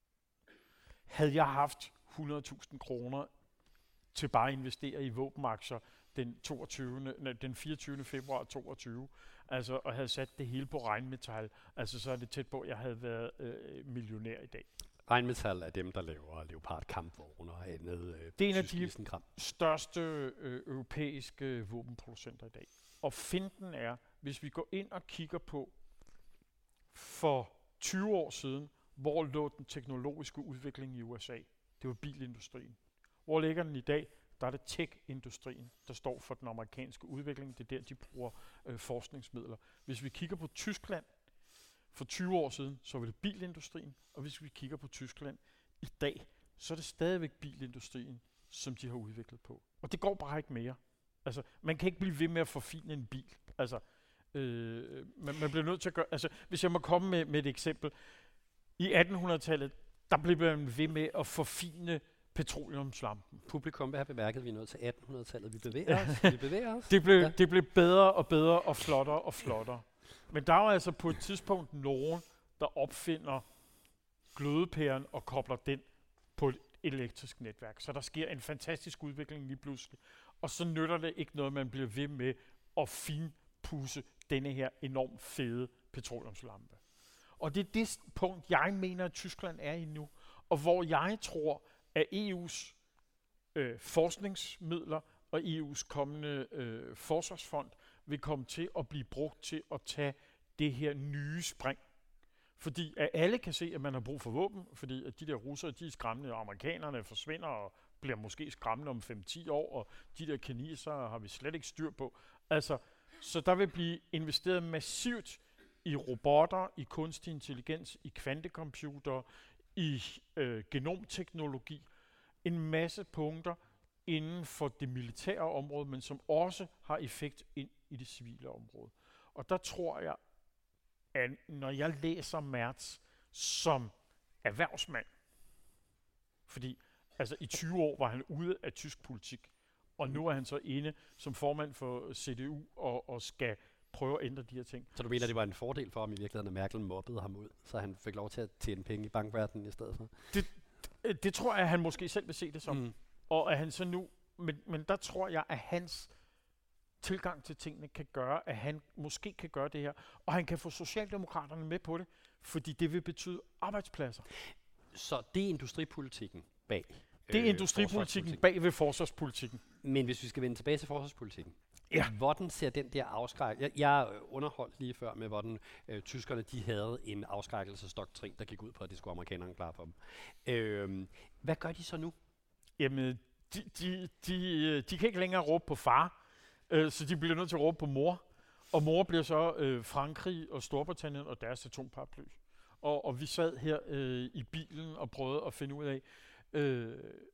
Havde jeg haft hundrede tusind kroner til bare at investere i våbenaktier den, toogtyvende, nej, den fireogtyvende februar toogtyve, altså, og havde sat det hele på Rheinmetall, altså så er det tæt på, at jeg havde været øh, millionær i dag. Rheinmetall er dem, der laver Leopard kampvogne og andet øh, Det er en af tysk de- isenkram. Største øh, europæiske våbenproducenter i dag. Og finten er, hvis vi går ind og kigger på for tyve år siden, hvor lå den teknologiske udvikling i U S A? Det var bilindustrien. Hvor ligger den i dag? Der er det tech-industrien, der står for den amerikanske udvikling. Det er der, de bruger øh, forskningsmidler. Hvis vi kigger på Tyskland for tyve år siden, så var det bilindustrien. Og hvis vi kigger på Tyskland i dag, så er det stadigvæk bilindustrien, som de har udviklet på. Og det går bare ikke mere. Altså, man kan ikke blive ved med at forfine en bil. Altså, øh, man, man bliver nødt til at gøre... Altså, hvis jeg må komme med, med et eksempel. I attenhundredetallet, der blev man ved med at forfine petroleumslampen. Publikum vil have bemærket, at vi er nået til attenhundredetallet. Vi bevæger os. Vi bevæger os. Det blev, Ja. ja. det blev bedre og bedre og flottere og flottere. Men der var altså på et tidspunkt nogen, der opfinder glødepæren og kobler den på et elektrisk netværk. Så der sker en fantastisk udvikling lige pludselig. Og så nytter det ikke noget, man bliver ved med at finpudse denne her enormt fede petroleumslampe. Og det er det punkt, jeg mener, at Tyskland er i nu. Og hvor jeg tror, at E U's øh, forskningsmidler og E U's kommende øh, forsvarsfond vil komme til at blive brugt til at tage det her nye spring. Fordi at alle kan se, at man har brug for våben, fordi at de der russere, de er skræmmende, og amerikanerne forsvinder og bliver måske skræmmende om fem til ti år, og de der kinesere har vi slet ikke styr på. Altså, så der vil blive investeret massivt i robotter, i kunstig intelligens, i kvantecomputer, i øh, genomteknologi. En masse punkter inden for det militære område, men som også har effekt ind i det civile område. Og der tror jeg, at når jeg læser Merz som erhvervsmand, fordi altså i tyve år var han ude af tysk politik, og nu er han så inde som formand for C D U og, og skal prøve at ændre de her ting. Så du mener, det var en fordel for ham i virkeligheden, at Merkel mobbede ham ud, så han fik lov til at tjene penge i bankverdenen i stedet for? Det, det, det tror jeg, at han måske selv vil se det som. Mm. Og at han så nu, men, men der tror jeg, at hans tilgang til tingene kan gøre, at han måske kan gøre det her, og han kan få Socialdemokraterne med på det, fordi det vil betyde arbejdspladser. Så det er industripolitikken bag. Det er øh, industripolitikken bag ved forsvarspolitikken. Men hvis vi skal vende tilbage til forsvarspolitikken, ja. Hvordan ser den der afskræk? Jeg, jeg underholdt lige før med, hvordan øh, tyskerne de havde en afskrækkelsesdoktrin, der gik ud på, at det skulle amerikanerne klare for dem. Øh, hvad gør de så nu? Jamen, de, de, de, de kan ikke længere råbe på far, øh, så de bliver nødt til at råbe på mor. Og mor bliver så øh, Frankrig og Storbritannien og deres atomparaply. Og, og vi sad her øh, i bilen og prøvede at finde ud af, øh,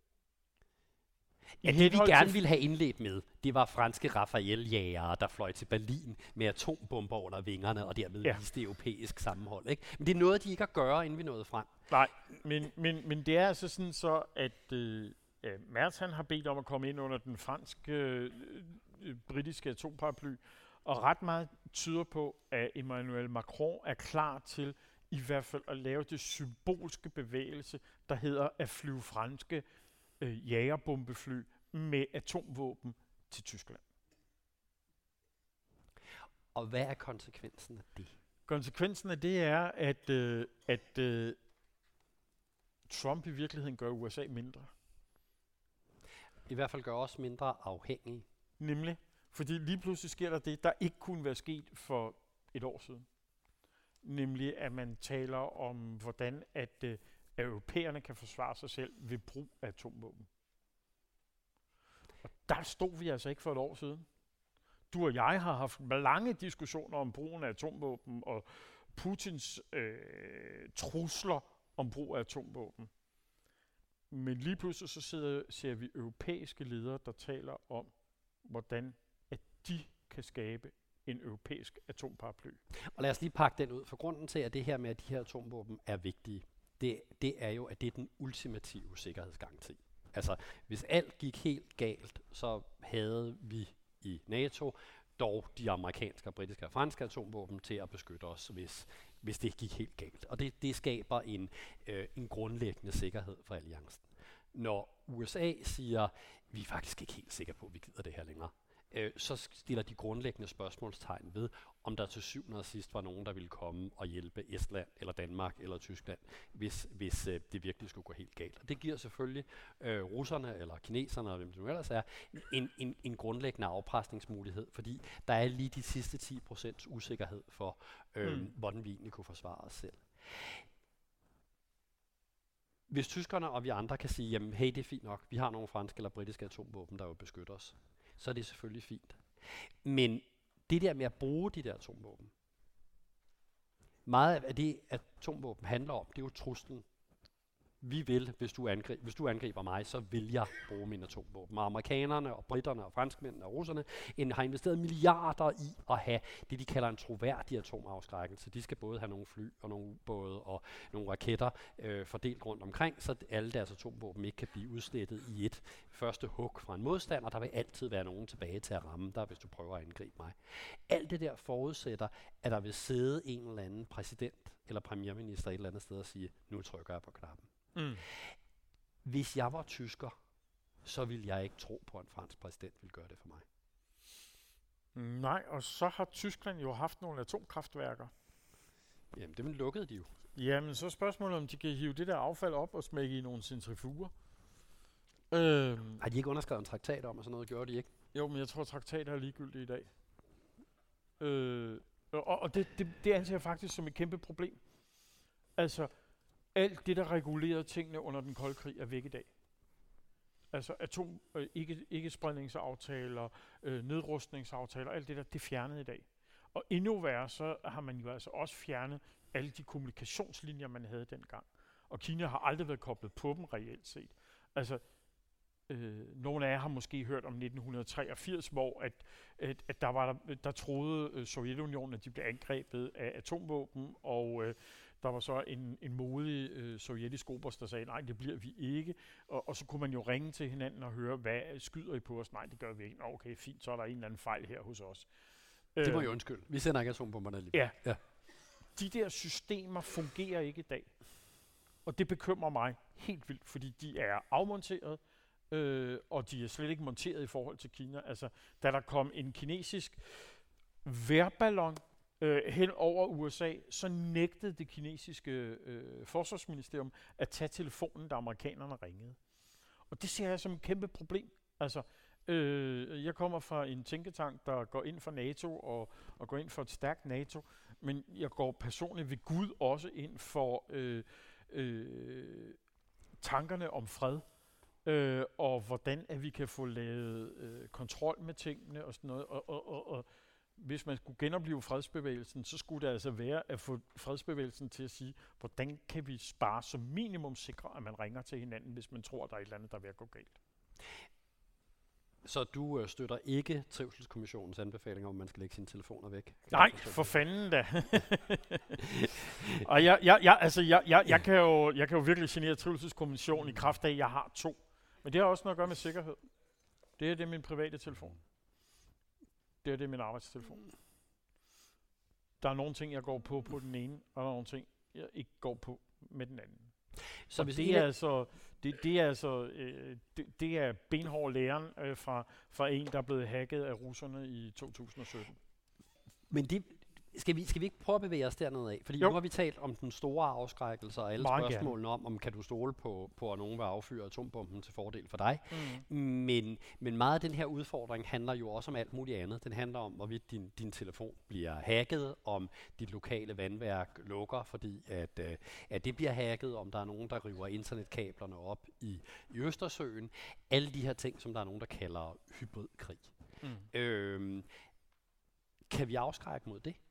ja, det vi gerne ville have indledt med, det var franske Rafale-jægere, der fløj til Berlin med atombomber under vingerne, og dermed ja. viste europæisk sammenhold. Ikke? Men det er noget, de ikke at gøre, inden vi nåede frem. Nej, men, men, men det er altså sådan så, at øh, Merz han har bedt om at komme ind under den franske, øh, britiske atomparaply, og ret meget tyder på, at Emmanuel Macron er klar til i hvert fald at lave det symbolske bevægelse, der hedder at flyve franske øh, jagerbombefly med atomvåben til Tyskland. Og hvad er konsekvensen af det? Konsekvensen af det er, at, øh, at øh, Trump i virkeligheden gør U S A mindre. I hvert fald gør os mindre afhængige. Nemlig, fordi lige pludselig sker der det, der ikke kunne være sket for et år siden. Nemlig, at man taler om, hvordan at, øh, at europæerne kan forsvare sig selv ved brug af atomvåben. Og der stod vi altså ikke for et år siden. Du og jeg har haft lange diskussioner om brugen af atomvåben og Putins øh, trusler om brug af atomvåben. Men lige pludselig så sidder, ser vi europæiske ledere, der taler om, hvordan at de kan skabe en europæisk atomparaply. Og lad os lige pakke den ud, for grunden til, at det her med, at de her atomvåben er vigtige, det, det er jo, at det er den ultimative sikkerhedsgaranti. Altså, hvis alt gik helt galt, så havde vi i NATO dog de amerikanske, britiske og franske atomvåben til at beskytte os, hvis, hvis det gik helt galt. Og det, det skaber en, øh, en grundlæggende sikkerhed for alliancen. Når U S A siger, vi er faktisk ikke helt sikre på, at vi gider det her længere, øh, så stiller de grundlæggende spørgsmålstegn ved, om der til syvende og sidst var nogen, der ville komme og hjælpe Estland, eller Danmark, eller Tyskland, hvis, hvis øh, det virkelig skulle gå helt galt. Og det giver selvfølgelig øh, russerne, eller kineserne, eller hvem det nu ellers er, en, en, en grundlæggende afpresningsmulighed, fordi der er lige de sidste ti procent usikkerhed for, øh, mm. hvordan vi egentlig kunne forsvare os selv. Hvis tyskerne og vi andre kan sige, jamen hey, det er fint nok, vi har nogle franske eller britiske atomvåben, der jo beskytter os, så er det selvfølgelig fint. Men det der med at bruge de der atomvåben, meget af det atomvåben handler om, det er jo truslen. Vi vil, hvis du, angrib, hvis du angriber mig, så vil jeg bruge mine atomvåben. Og amerikanerne og britterne og franskmændene og russerne en, har investeret milliarder i at have det, de kalder en troværdig atomafskrækkelse. De skal både have nogle fly og nogle ubåde og nogle raketter øh, fordelt rundt omkring, så alle deres atomvåben ikke kan blive udslettet i et første hug fra en modstander. Der vil altid være nogen tilbage til at ramme dig, hvis du prøver at angribe mig. Alt det der forudsætter, at der vil sidde en eller anden præsident eller premierminister et eller andet sted og sige, nu trykker jeg på knappen. Mm. Hvis jeg var tysker, så ville jeg ikke tro på, at en fransk præsident ville gøre det for mig. Nej, og så har Tyskland jo haft nogle atomkraftværker. Jamen, det lukkede de jo. Jamen, så er spørgsmålet, om de kan hive det der affald op og smække i nogle centrifuger. Øhm. Har de ikke underskrevet en traktat om, og sådan noget gjorde de ikke? Jo, men jeg tror, at traktater er ligegyldige i dag. Øh, og og det, det, det anser jeg faktisk som et kæmpe problem. Altså, alt det, der regulerede tingene under den kolde krig, er væk i dag. Altså atom, øh, ikke, ikke-spredningsaftaler, øh, nedrustningsaftaler, alt det der, det er fjernet i dag. Og endnu værre, så har man jo altså også fjernet alle de kommunikationslinjer, man havde dengang. Og Kina har aldrig været koblet på dem reelt set. Altså, Øh, nogle af jer har måske hørt om nitten treogfirs, hvor at, at, at der, var der, der troede øh, Sovjetunionen, at de blev angrebet af atomvåben, og øh, der var så en, en modig øh, sovjetisk oberst, der sagde, nej, det bliver vi ikke. Og, og så kunne man jo ringe til hinanden og høre, hvad skyder I på os? Nej, det gør vi ikke. Nå, okay, fint, så er der en eller anden fejl her hos os. Det må jo undskylde. Vi sender ikke atombomberne alligevel. Ja. ja. De der systemer fungerer ikke i dag. Og det bekymrer mig helt vildt, fordi de er afmonteret, øh, og de er slet ikke monteret i forhold til Kina. Altså, da der kom en kinesisk vejrballon øh, hen over U S A, så nægtede det kinesiske øh, forsvarsministerium at tage telefonen, da amerikanerne ringede. Og det ser jeg som et kæmpe problem. Altså, øh, jeg kommer fra en tænketank, der går ind for NATO og, og går ind for et stærkt NATO, men jeg går personligt ved Gud også ind for øh, øh, tankerne om fred, øh, og hvordan at vi kan få lavet øh, kontrol med tingene og sådan noget. Og, og, og, og hvis man skulle genopleve fredsbevægelsen, så skulle det altså være at få fredsbevægelsen til at sige, hvordan kan vi spare som minimum sikre, at man ringer til hinanden, hvis man tror, der er et eller andet, der er ved at gå galt. Så du øh, støtter ikke Trivselskommissionens anbefalinger om, man skal lægge sine telefoner væk? Nej, for fanden da. Og jeg, jeg, jeg, altså, jeg, jeg, jeg, kan jo, jeg kan jo virkelig genere Trivselskommissionen i kraft af, at jeg har to. Men det har også noget at gøre med sikkerhed. Det er det min private telefon. Det er det min arbejdstelefon. Der er nogle ting, jeg går på på den ene, og der er nogle ting, jeg ikke går på med den anden. Så hvis det, er altså, det, det er altså øh, det, det er benhård læren øh, fra, fra en, der er blevet hacket af russerne i to tusind og sytten. Men det, skal, vi, skal vi ikke prøve at bevæge os dernede af? Fordi jo. Nu har vi talt om den store afskrækkelse og alle Meget spørgsmålene om, om kan du stole på, på at nogen vil affyre atombomben til fordel for dig. Mm. Men, men meget af den her udfordring handler jo også om alt muligt andet. Den handler om, hvorvidt din, din telefon bliver hacket, om dit lokale vandværk lukker, fordi at, øh, at det bliver hacket, om der er nogen, der river internetkablerne op i, i Østersøen. Alle de her ting, som der er nogen, der kalder hybridkrig. Mm. Øhm, kan vi afskrække mod det?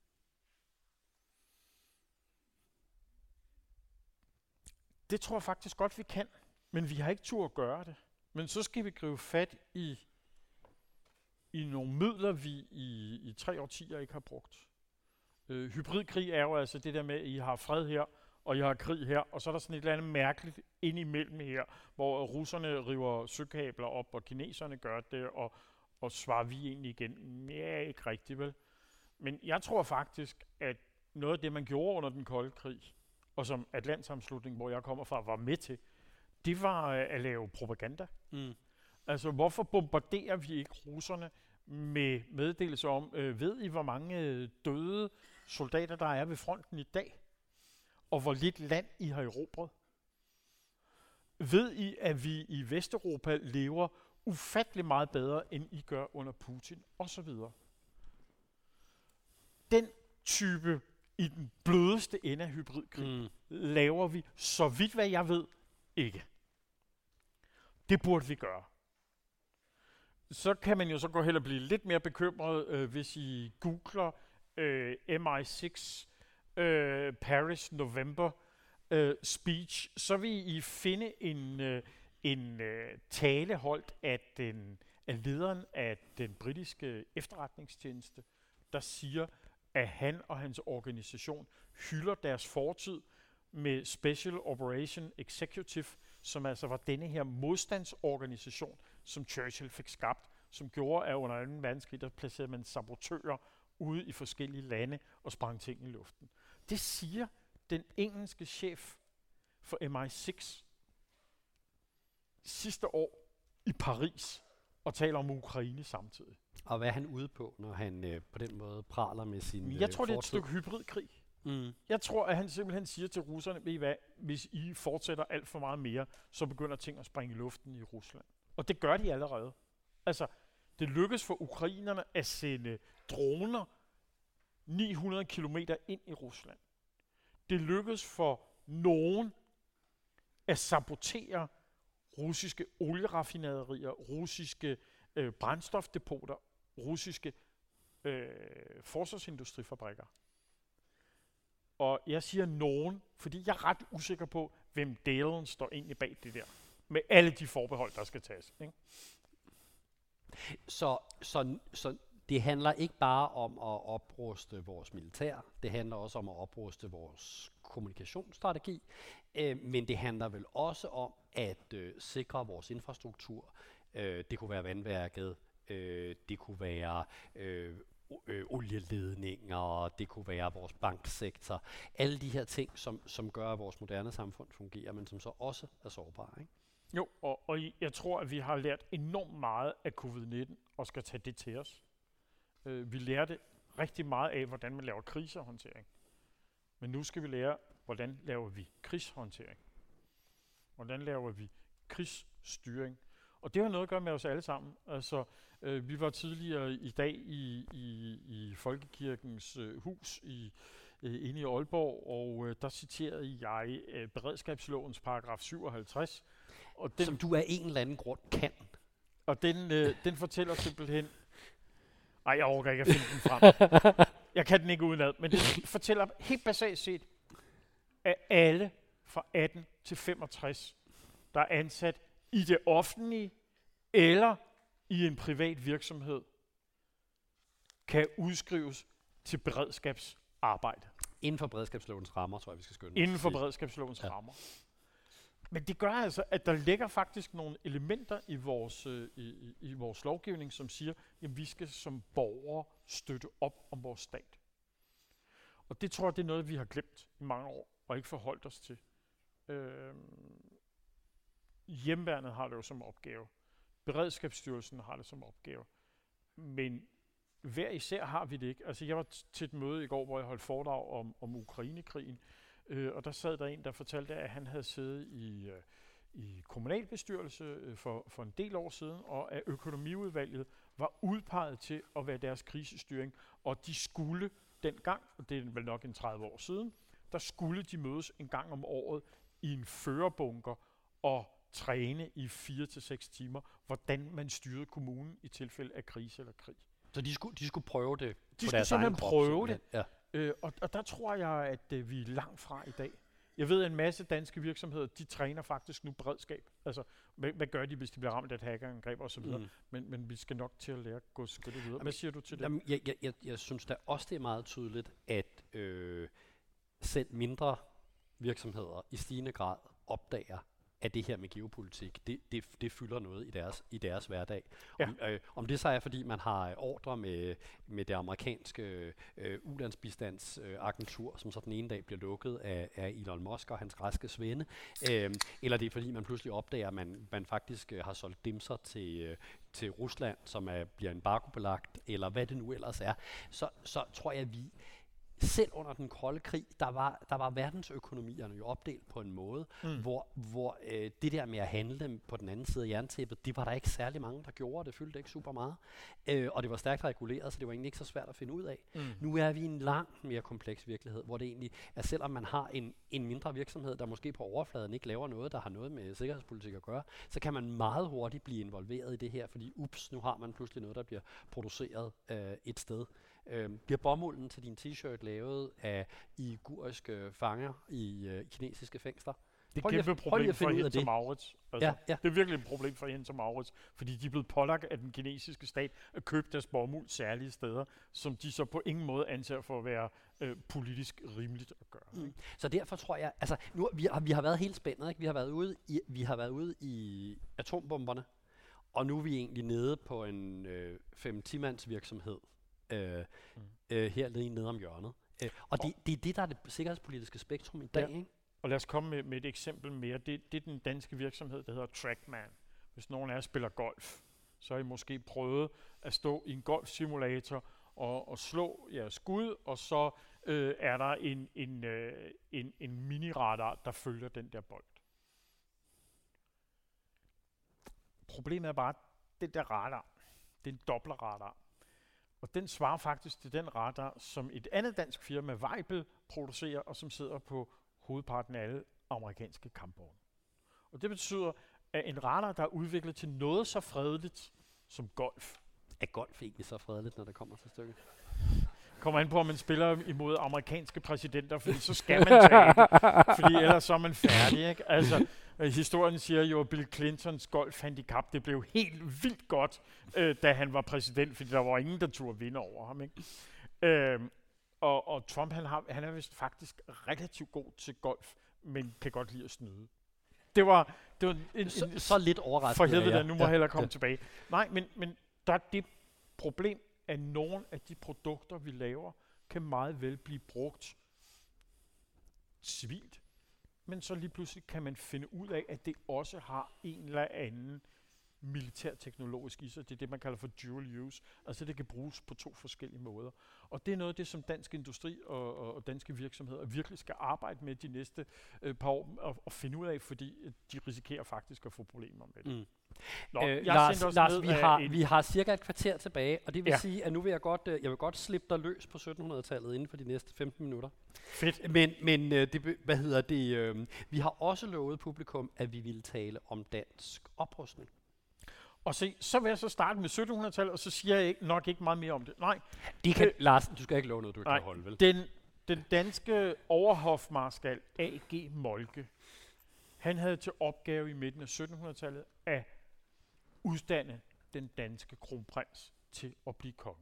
Det tror jeg faktisk godt, vi kan, men vi har ikke tur at gøre det. Men så skal vi gribe fat i, i nogle midler, vi i, i tre årtier ikke har brugt. Øh, hybridkrig er jo altså det der med, at I har fred her, og I har krig her, og så er der sådan et eller andet mærkeligt indimellem her, hvor russerne river søkabler op, og kineserne gør det, og, og svarer vi egentlig igen. Ja, ikke rigtigt vel. Men jeg tror faktisk, at noget af det, man gjorde under den kolde krig, og som Atlantsamslutningen, hvor jeg kommer fra, var med til, det var øh, at lave propaganda. Mm. Altså, hvorfor bombarderer vi ikke russerne med meddelelser om, øh, ved I, hvor mange øh, døde soldater, der er ved fronten i dag? Og hvor lidt land I har erobret? Ved I, at vi i Vesteuropa lever ufattelig meget bedre, end I gør under Putin? Og så videre. Den type i den blødeste ende af hybridkrig, mm. laver vi, så vidt hvad jeg ved, ikke. Det burde vi gøre. Så kan man jo så gå hen og blive lidt mere bekymret, øh, hvis I googler øh, M I seks øh, Paris November øh, speech, så vil I finde en, øh, en øh, tale holdt af, den, af lederen af den britiske efterretningstjeneste, der siger, at han og hans organisation hylder deres fortid med Special Operation Executive, som altså var denne her modstandsorganisation, som Churchill fik skabt, som gjorde, at under anden verdenskrig, der placerede man sabotører ude i forskellige lande og sprang ting i luften. Det siger den engelske chef for M I seks sidste år i Paris og taler om Ukraine samtidig. Og hvad er han ude på, når han øh, på den måde praler med sin Jeg tror, øh, det er et stykke hybridkrig. Mm. Jeg tror, at han simpelthen siger til russerne, ved I hvad, hvis I fortsætter alt for meget mere, så begynder ting at springe i luften i Rusland. Og det gør de allerede. Altså, det lykkes for ukrainerne at sende droner ni hundrede kilometer ind i Rusland. Det lykkes for nogen at sabotere russiske olieraffinaderier, russiske øh, brændstofdepoter, russiske øh, forsvarsindustrifabrikker. Og jeg siger nogen, fordi jeg er ret usikker på, hvem delen står egentlig bag det der. med alle de forbehold, der skal tages. Ikke? Så, så, så det handler ikke bare om at opruste vores militær, det handler også om at opruste vores kommunikationsstrategi, øh, men det handler vel også om at øh, sikre vores infrastruktur. Øh, det kunne være vandværket, øh, det kunne være øh, øh, olieledninger, det kunne være vores banksektor. Alle de her ting, som, som gør, at vores moderne samfund fungerer, men som så også er sårbare. Ikke? Jo, og, og jeg tror, at vi har lært enormt meget af covid nitten og skal tage det til os. Uh, vi lærte rigtig meget af, hvordan man laver krisehåndtering. Men nu skal vi lære, hvordan laver vi krigshåndtering. Hvordan laver vi krigsstyring. Og det har noget at gøre med os alle sammen. Altså, uh, vi var tidligere i dag i, i, i Folkekirkens uh, hus i, uh, inde i Aalborg, og uh, der citerede jeg uh, beredskabslovens paragraf syvoghalvtreds. Og den, som du af en eller anden grund kan. Og den, øh, den fortæller simpelthen... Ej, jeg overgår ikke at finde den frem. Jeg kan den ikke udenad, men den fortæller helt basalt set, at alle fra atten til femogtres, der er ansat i det offentlige eller i en privat virksomhed, kan udskrives til beredskabsarbejde. Inden for beredskabslovens rammer, tror jeg, vi skal skynde. Inden for beredskabslovens ja. rammer. Men det gør altså, at der ligger faktisk nogle elementer i vores, øh, i, i vores lovgivning, som siger, at vi skal som borgere støtte op om vores stat. Og det tror jeg, det er noget, vi har glemt i mange år, og ikke forholdt os til. Øh, Hjemmeværnet har det jo som opgave. Beredskabsstyrelsen har det som opgave. Men hver især har vi det ikke. Altså, jeg var t- til et møde i går, hvor jeg holdt foredrag om, om Ukrainekrigen. Øh, og der sad der en, der fortalte, at han havde siddet i, øh, i kommunalbestyrelse øh, for, for en del år siden, og at økonomiudvalget var udpeget til at være deres krisestyring, og de skulle dengang, og det er vel nok en tredive år siden, der skulle de mødes en gang om året i en førerbunker og træne i fire til seks timer, hvordan man styrede kommunen i tilfælde af krise eller krig. Så de skulle, de skulle prøve det de på deres egen egen krop? prøve det. Ja. Øh, og, og der tror jeg, at øh, vi er langt fra i dag. Jeg ved, at en masse danske virksomheder, de træner faktisk nu beredskab. Altså, hvad, hvad gør de, hvis de bliver ramt af et hackerangreb osv.? Mm. Men, men vi skal nok til at lære at gå skridtet videre. Hvad siger du til det? Jamen, jeg, jeg, jeg, jeg synes da også, det er meget tydeligt, at øh, selv mindre virksomheder i stigende grad opdager, at det her med geopolitik, det, det, det fylder noget i deres, i deres hverdag. Ja. Om, øh, om det så er, fordi man har ordre med, med det amerikanske øh, ulandsbistandsagentur, øh, som så den ene dag bliver lukket af, af Elon Musk og hans græske svende, øh, eller det er, fordi man pludselig opdager, at man, man faktisk øh, har solgt dimser til, øh, til Rusland, som er, bliver embargobelagt, eller hvad det nu ellers er, så, så tror jeg, at vi selv under den kolde krig, der var, der var verdensøkonomierne jo opdelt på en måde, mm. hvor, hvor øh, det der med at handle på den anden side af jerntæppet, det var der ikke særlig mange, der gjorde, det fyldte ikke super meget. Øh, og det var stærkt reguleret, så det var egentlig ikke så svært at finde ud af. Mm. Nu er vi i en langt mere kompleks virkelighed, hvor det egentlig er, selvom man har en, en mindre virksomhed, der måske på overfladen ikke laver noget, der har noget med sikkerhedspolitik at gøre, så kan man meget hurtigt blive involveret i det her, fordi ups, nu har man pludselig noget, der bliver produceret øh, et sted. Øh, bliver bomulden til din t-shirt lavet af iguriske fanger i øh, kinesiske fængsler? Det er et kæmpe problem for Jens og Maurits. Altså, ja, ja. Det er virkelig et problem for Jens og Maurits, fordi de er blevet pålagt af den kinesiske stat at købe deres bomuld særlige steder, som de så på ingen måde anser for at være øh, politisk rimeligt at gøre. Mm. Så derfor tror jeg, altså nu vi har vi har været helt spændet, ikke? Vi har været ude i vi har været ude i atombomberne, og nu er vi egentlig nede på en øh, fem-ti mands virksomhed. Øh, mm. øh, her lige nede om hjørnet. Øh, og det, det er det, der er det sikkerhedspolitiske spektrum i dag, ja. Ikke? Og lad os komme med, med et eksempel mere. Det, det er den danske virksomhed, der hedder Trackman. Hvis nogen af jer spiller golf, så har I måske prøvet at stå i en golfsimulator og, og slå jeres skud, og så øh, er der en, en, øh, en, en mini-radar, der følger den der bold. Problemet er bare, at den der radar, det er en dobblerradar. Og den svarer faktisk til den radar, som et andet dansk firma, Weibel, producerer, og som sidder på hovedparten af alle amerikanske kampvogne. Og det betyder, at en radar, der er udviklet til noget så fredeligt som golf. Er golf egentlig så fredeligt, når det kommer til stykket? Kommer an på, om man spiller imod amerikanske præsidenter, fordi så skal man tage det, fordi ellers så er man færdig, ikke? Altså, Øh, historien siger jo, at Bill Clintons golfhandicap, det blev helt vildt godt, øh, da han var præsident, fordi der var ingen, der turde vinde over ham. Ikke? Øh, og, og Trump, han, har, han er vist faktisk relativt god til golf, men kan godt lide at snyde. Det var, det var en, en, så, så lidt overraskende. For helvede, ja, nu må ja, jeg hellere komme ja. tilbage. Nej, men, men der er det problem, at nogle af de produkter, vi laver, kan meget vel blive brugt civilt. Men så lige pludselig kan man finde ud af, at det også har en eller anden militærteknologisk i sig. Det er det, man kalder for dual use. Altså det kan bruges på to forskellige måder. Og det er noget af det, som dansk industri og, og, og danske virksomheder virkelig skal arbejde med de næste øh, par år og, og finde ud af, fordi de risikerer faktisk at få problemer med det. Mm. Nå, øh, jeg Lars, Lars vi, har, en vi har cirka et kvarter tilbage, og det vil ja. sige, at nu vil jeg godt, øh, jeg vil godt slippe dig løs på syttenhundredetallet inden for de næste femten minutter. Fedt. Men, men øh, det, hvad hedder det, øh, vi har også lovet publikum, at vi ville tale om dansk oprustning. Og se, så vil jeg så starte med syttenhundredetallet, og så siger jeg ikke, nok ikke meget mere om det. Nej. Det kan, øh, Lars, du skal ikke love noget, du ikke nej, kan holde, vel? Den, den danske overhofmarskal A G Moltke, han havde til opgave i midten af syttenhundredetallet at uddanne den danske kronprins til at blive konge.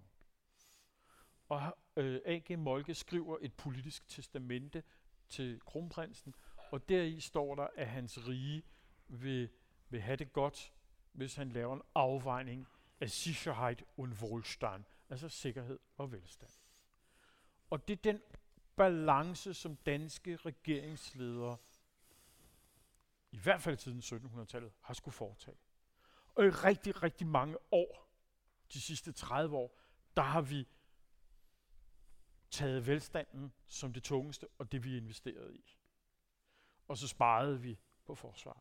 Og øh, A G Moltke skriver et politisk testamente til kronprinsen, og deri står der, at hans rige vil, vil have det godt, hvis han laver en afvejning af Sicherheit und Wohlstand, altså sikkerhed og velstand. Og det er den balance, som danske regeringsledere, i hvert fald siden syttenhundredetallet, har skulle foretage. Og i rigtig, rigtig mange år, de sidste tredive år, der har vi taget velstanden som det tungeste, og det vi investerede i. Og så sparede vi på forsvaret.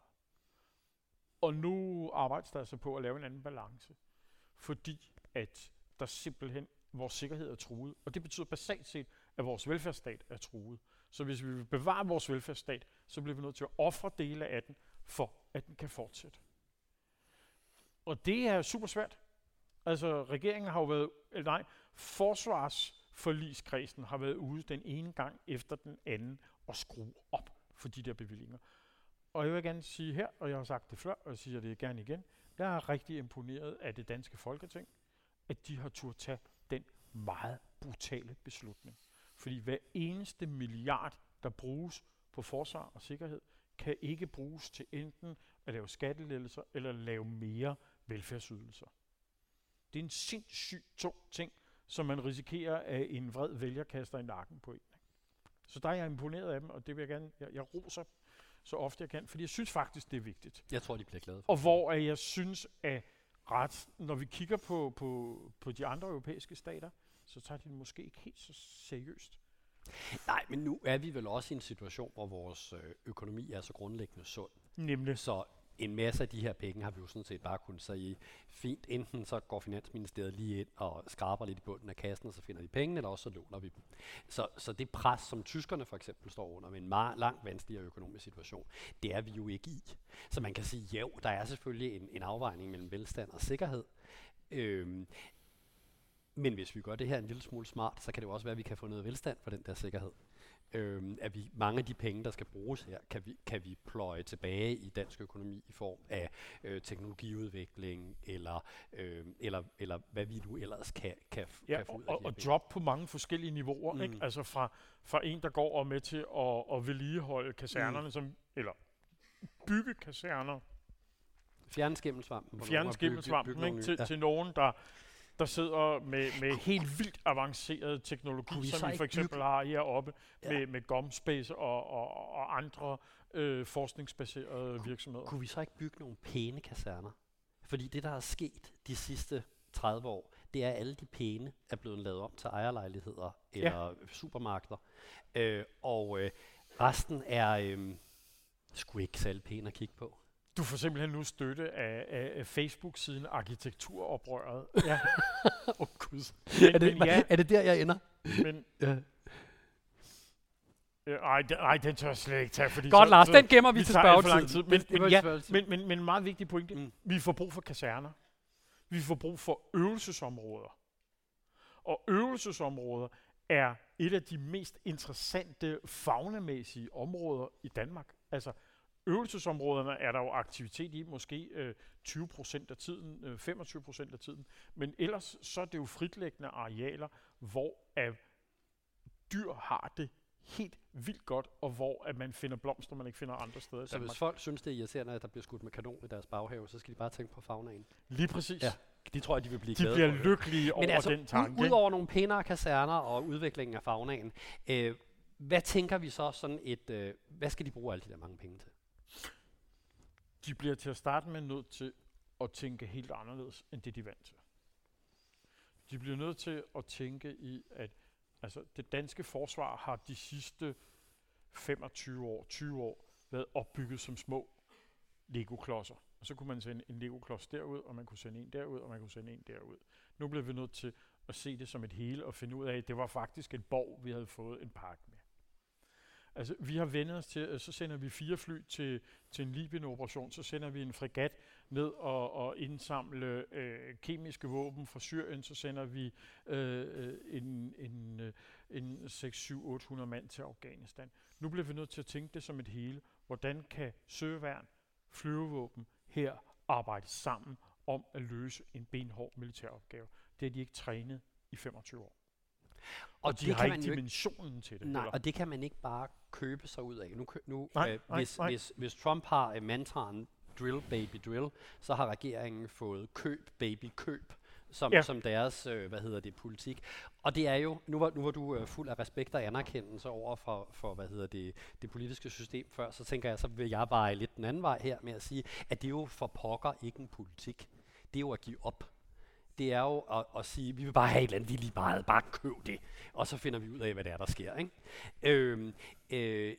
Og nu arbejdes der altså på at lave en anden balance, fordi at der simpelthen, vores sikkerhed er truet, og det betyder basalt set, at vores velfærdsstat er truet. Så hvis vi vil bevare vores velfærdsstat, så bliver vi nødt til at ofre dele af den, for at den kan fortsætte. Og det er super svært. Altså, regeringen har jo været, eller nej, forsvarsforligskredsen har været ude den ene gang efter den anden og skrue op for de der bevillinger. Og jeg vil gerne sige her, og jeg har sagt det før, og jeg siger det gerne igen, jeg er rigtig imponeret af det danske Folketing, at de har turde tage den meget brutale beslutning. Fordi hver eneste milliard, der bruges på forsvar og sikkerhed, kan ikke bruges til enten at lave skattelettelser eller lave mere velfærdsydelser. Det er en sindssygt tung ting, som man risikerer, at en vred vælger kaster i nakken på en. Så der er jeg imponeret af dem, og det vil jeg gerne, jeg, jeg roser så ofte jeg kan, fordi jeg synes faktisk, det er vigtigt. Jeg tror, de bliver glade for Og hvor jeg synes, at ret, når vi kigger på, på, på de andre europæiske stater, så tager de det måske ikke helt så seriøst. Nej, men nu er vi vel også i en situation, hvor vores øh, økonomi er så grundlæggende sund. Nemlig. Så en masse af de her penge har vi jo sådan set bare kunnet sige fint. Enten så går Finansministeriet lige ind og skraber lidt i bunden af kassen, og så finder de penge, eller også så låner vi dem. Så, så det pres, som tyskerne for eksempel står under med en meget langt vanskeligere økonomisk situation, det er vi jo ikke i. Så man kan sige, jo, der er selvfølgelig en, en afvejning mellem velstand og sikkerhed. Øhm, men hvis vi gør det her en lille smule smart, så kan det jo også være, at vi kan få noget velstand for den der sikkerhed. Øhm, at vi, mange af de penge, der skal bruges her, kan vi, kan vi pløje tilbage i dansk økonomi i form af øh, teknologiudvikling, eller, øh, eller, eller hvad vi nu ellers kan, kan, ja, kan få ud af og, de og drop på mange forskellige niveauer, mm. ikke? Altså fra, fra en, der går og er med til at, at vedligeholde kasernerne, mm. som, eller bygge kaserner. Fjerne skimmelsvampen. Fjerne skimmelsvampen, ikke? Til, ja. til nogen, der der sidder med, med helt vildt avanceret teknologi, som vi for eksempel bygge? har heroppe, ja. med, med Gomspace og, og, og andre øh, forskningsbaserede Kun, virksomheder. Kunne vi så ikke bygge nogle pæne kaserner? Fordi det, der er sket de sidste tredive år, det er, at alle de pæne er blevet lavet om til ejerlejligheder eller ja. supermarkeder. Øh, og øh, resten er øh, sgu ikke særlig pæne at kigge på. Du får simpelthen nu støtte af, af, af Facebook-siden Arkitekturoprøret. Ja. Åh oh, gud. Men, er, det, men, ja, er det der, jeg ender? Men, ja. Ej, den, ej, den tør jeg slet ikke tage, fordi godt, så, Lars, så, den gemmer vi, vi til spørgetiden. Men, men, men, ja, men, men, men en meget vigtig pointe. Mm. Vi får brug for kaserner. Vi får brug for øvelsesområder. Og øvelsesområder er et af de mest interessante faunamæssige områder i Danmark. Altså, øvelsesområderne er der jo aktivitet i, måske øh, tyve procent af tiden, øh, femogtyve procent af tiden, men ellers så er det jo fritliggende arealer, hvor at dyr har det helt vildt godt, og hvor at man finder blomster, man ikke finder andre steder i Så Danmark. hvis folk synes, det er irriterende, at der bliver skudt med kanon i deres baghave, så skal de bare tænke på faunaen. Lige præcis. Ja. De tror, at de vil blive De glade bliver for det. lykkelige over Men altså, den tanke. ud over nogle pænere kaserner og udviklingen af faunaen, øh, hvad tænker vi så sådan et, øh, hvad skal de bruge alle de der mange penge til? De bliver til at starte med nødt til at tænke helt anderledes, end det de er vant til. De bliver nødt til at tænke i, at altså, det danske forsvar har de sidste femogtyve år, tyve år, været opbygget som små Lego-klodser. Og så kunne man sende en Lego-klods derud, og man kunne sende en derud, og man kunne sende en derud. Nu bliver vi nødt til at se det som et hele, og finde ud af, at det var faktisk en borg, vi havde fået en park med. Altså, vi har vendt os til, at så sender vi fire fly til, til en Libyen-operation, så sender vi en fregat ned og, og indsamle øh, kemiske våben fra Syrien, så sender vi øh, en, en, øh, en seks syv otte hundrede mand til Afghanistan. Nu bliver vi nødt til at tænke det som et hele. Hvordan kan søværn, flyvevåben her arbejde sammen om at løse en benhård militæropgave? Det er de ikke trænet i femogtyve år. Og, og de har ikke dimensionen til det. Nej, eller? og det kan man ikke bare købe sig ud af. Nu, kø- nu nej, øh, nej, hvis, nej. Hvis, hvis Trump har uh, mantraen drill baby drill, så har regeringen fået køb baby køb som, ja. som deres øh, hvad hedder det politik. Og det er jo nu var nu var du øh, fuld af respekt og anerkendelse over for for hvad hedder det det politiske system før, så tænker jeg, så vil jeg veje lidt den anden vej her med at sige, at det er jo for pokker ikke en politik. Det er jo at give op. Det er jo at, at sige, vi vil bare have et eller andet, vi lige meget, bare køb det. Og så finder vi ud af, hvad det er, der sker. Ikke? Øhm, øh,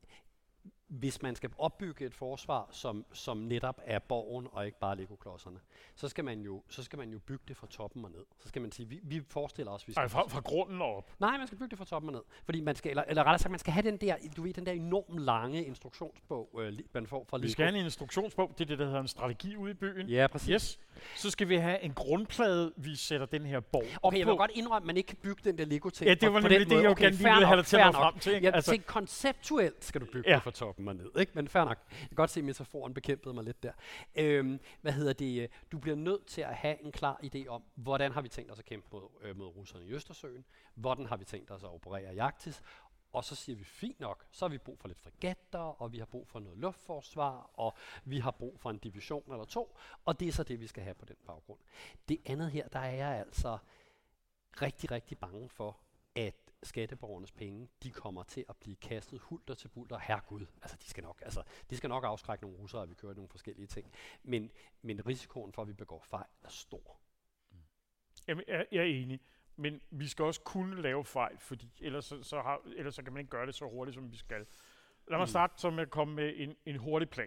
hvis man skal opbygge et forsvar, som, som netop er borgen og ikke bare Lego-klodserne, så skal man jo, så skal man jo bygge det fra toppen og ned. Så skal man sige, vi, vi forestiller os, vi skal... Ej, fra, fra grunden og op. Nej, man skal bygge det fra toppen og ned. Fordi man skal, eller, eller rettere sagt, man skal have den der, du ved, den der enormt lange instruktionsbog, øh, man får fra Lego. Vi skal have en instruktionsbog, det er det, der hedder en strategi ude i byen. Ja, præcis. Yes. Så skal vi have en grundplade, vi sætter den her borg op Okay, jeg vil på. godt indrømme, at man ikke kan bygge den der Lego-ting. Ja, det var på nemlig den det, måde. jeg Okay, gerne lige fair ville have nok, dig til fair at nå nok. frem til. Ikke? Jeg Altså, tænker, konceptuelt skal du bygge Ja. det fra toppen og ned, ikke? Men fair nok. Jeg kan godt se, at metaforen bekæmpede mig lidt der. Øhm, hvad hedder det? Du bliver nødt til at have en klar idé om, hvordan har vi tænkt os at kæmpe mod, øh, mod russerne i Østersøen? Hvordan har vi tænkt os at operere i Arktis? Og så siger vi, fint nok, så har vi brug for lidt fregatter, og vi har brug for noget luftforsvar, og vi har brug for en division eller to, og det er så det, vi skal have på den baggrund. Det andet her, der er jeg altså rigtig, rigtig bange for, at skatteborgernes penge, de kommer til at blive kastet hulter til bulter. Herregud, altså de skal nok, altså de skal nok afskrække nogle russere, at vi kører nogle forskellige ting. Men, men risikoen for, at vi begår fejl, er stor. Jamen, jeg, jeg er enig. Men vi skal også kunne lave fejl, fordi ellers så, så, har, ellers så kan man ikke gøre det så hurtigt, som vi skal. Lad mig starte så med at komme med en, en hurtig plan.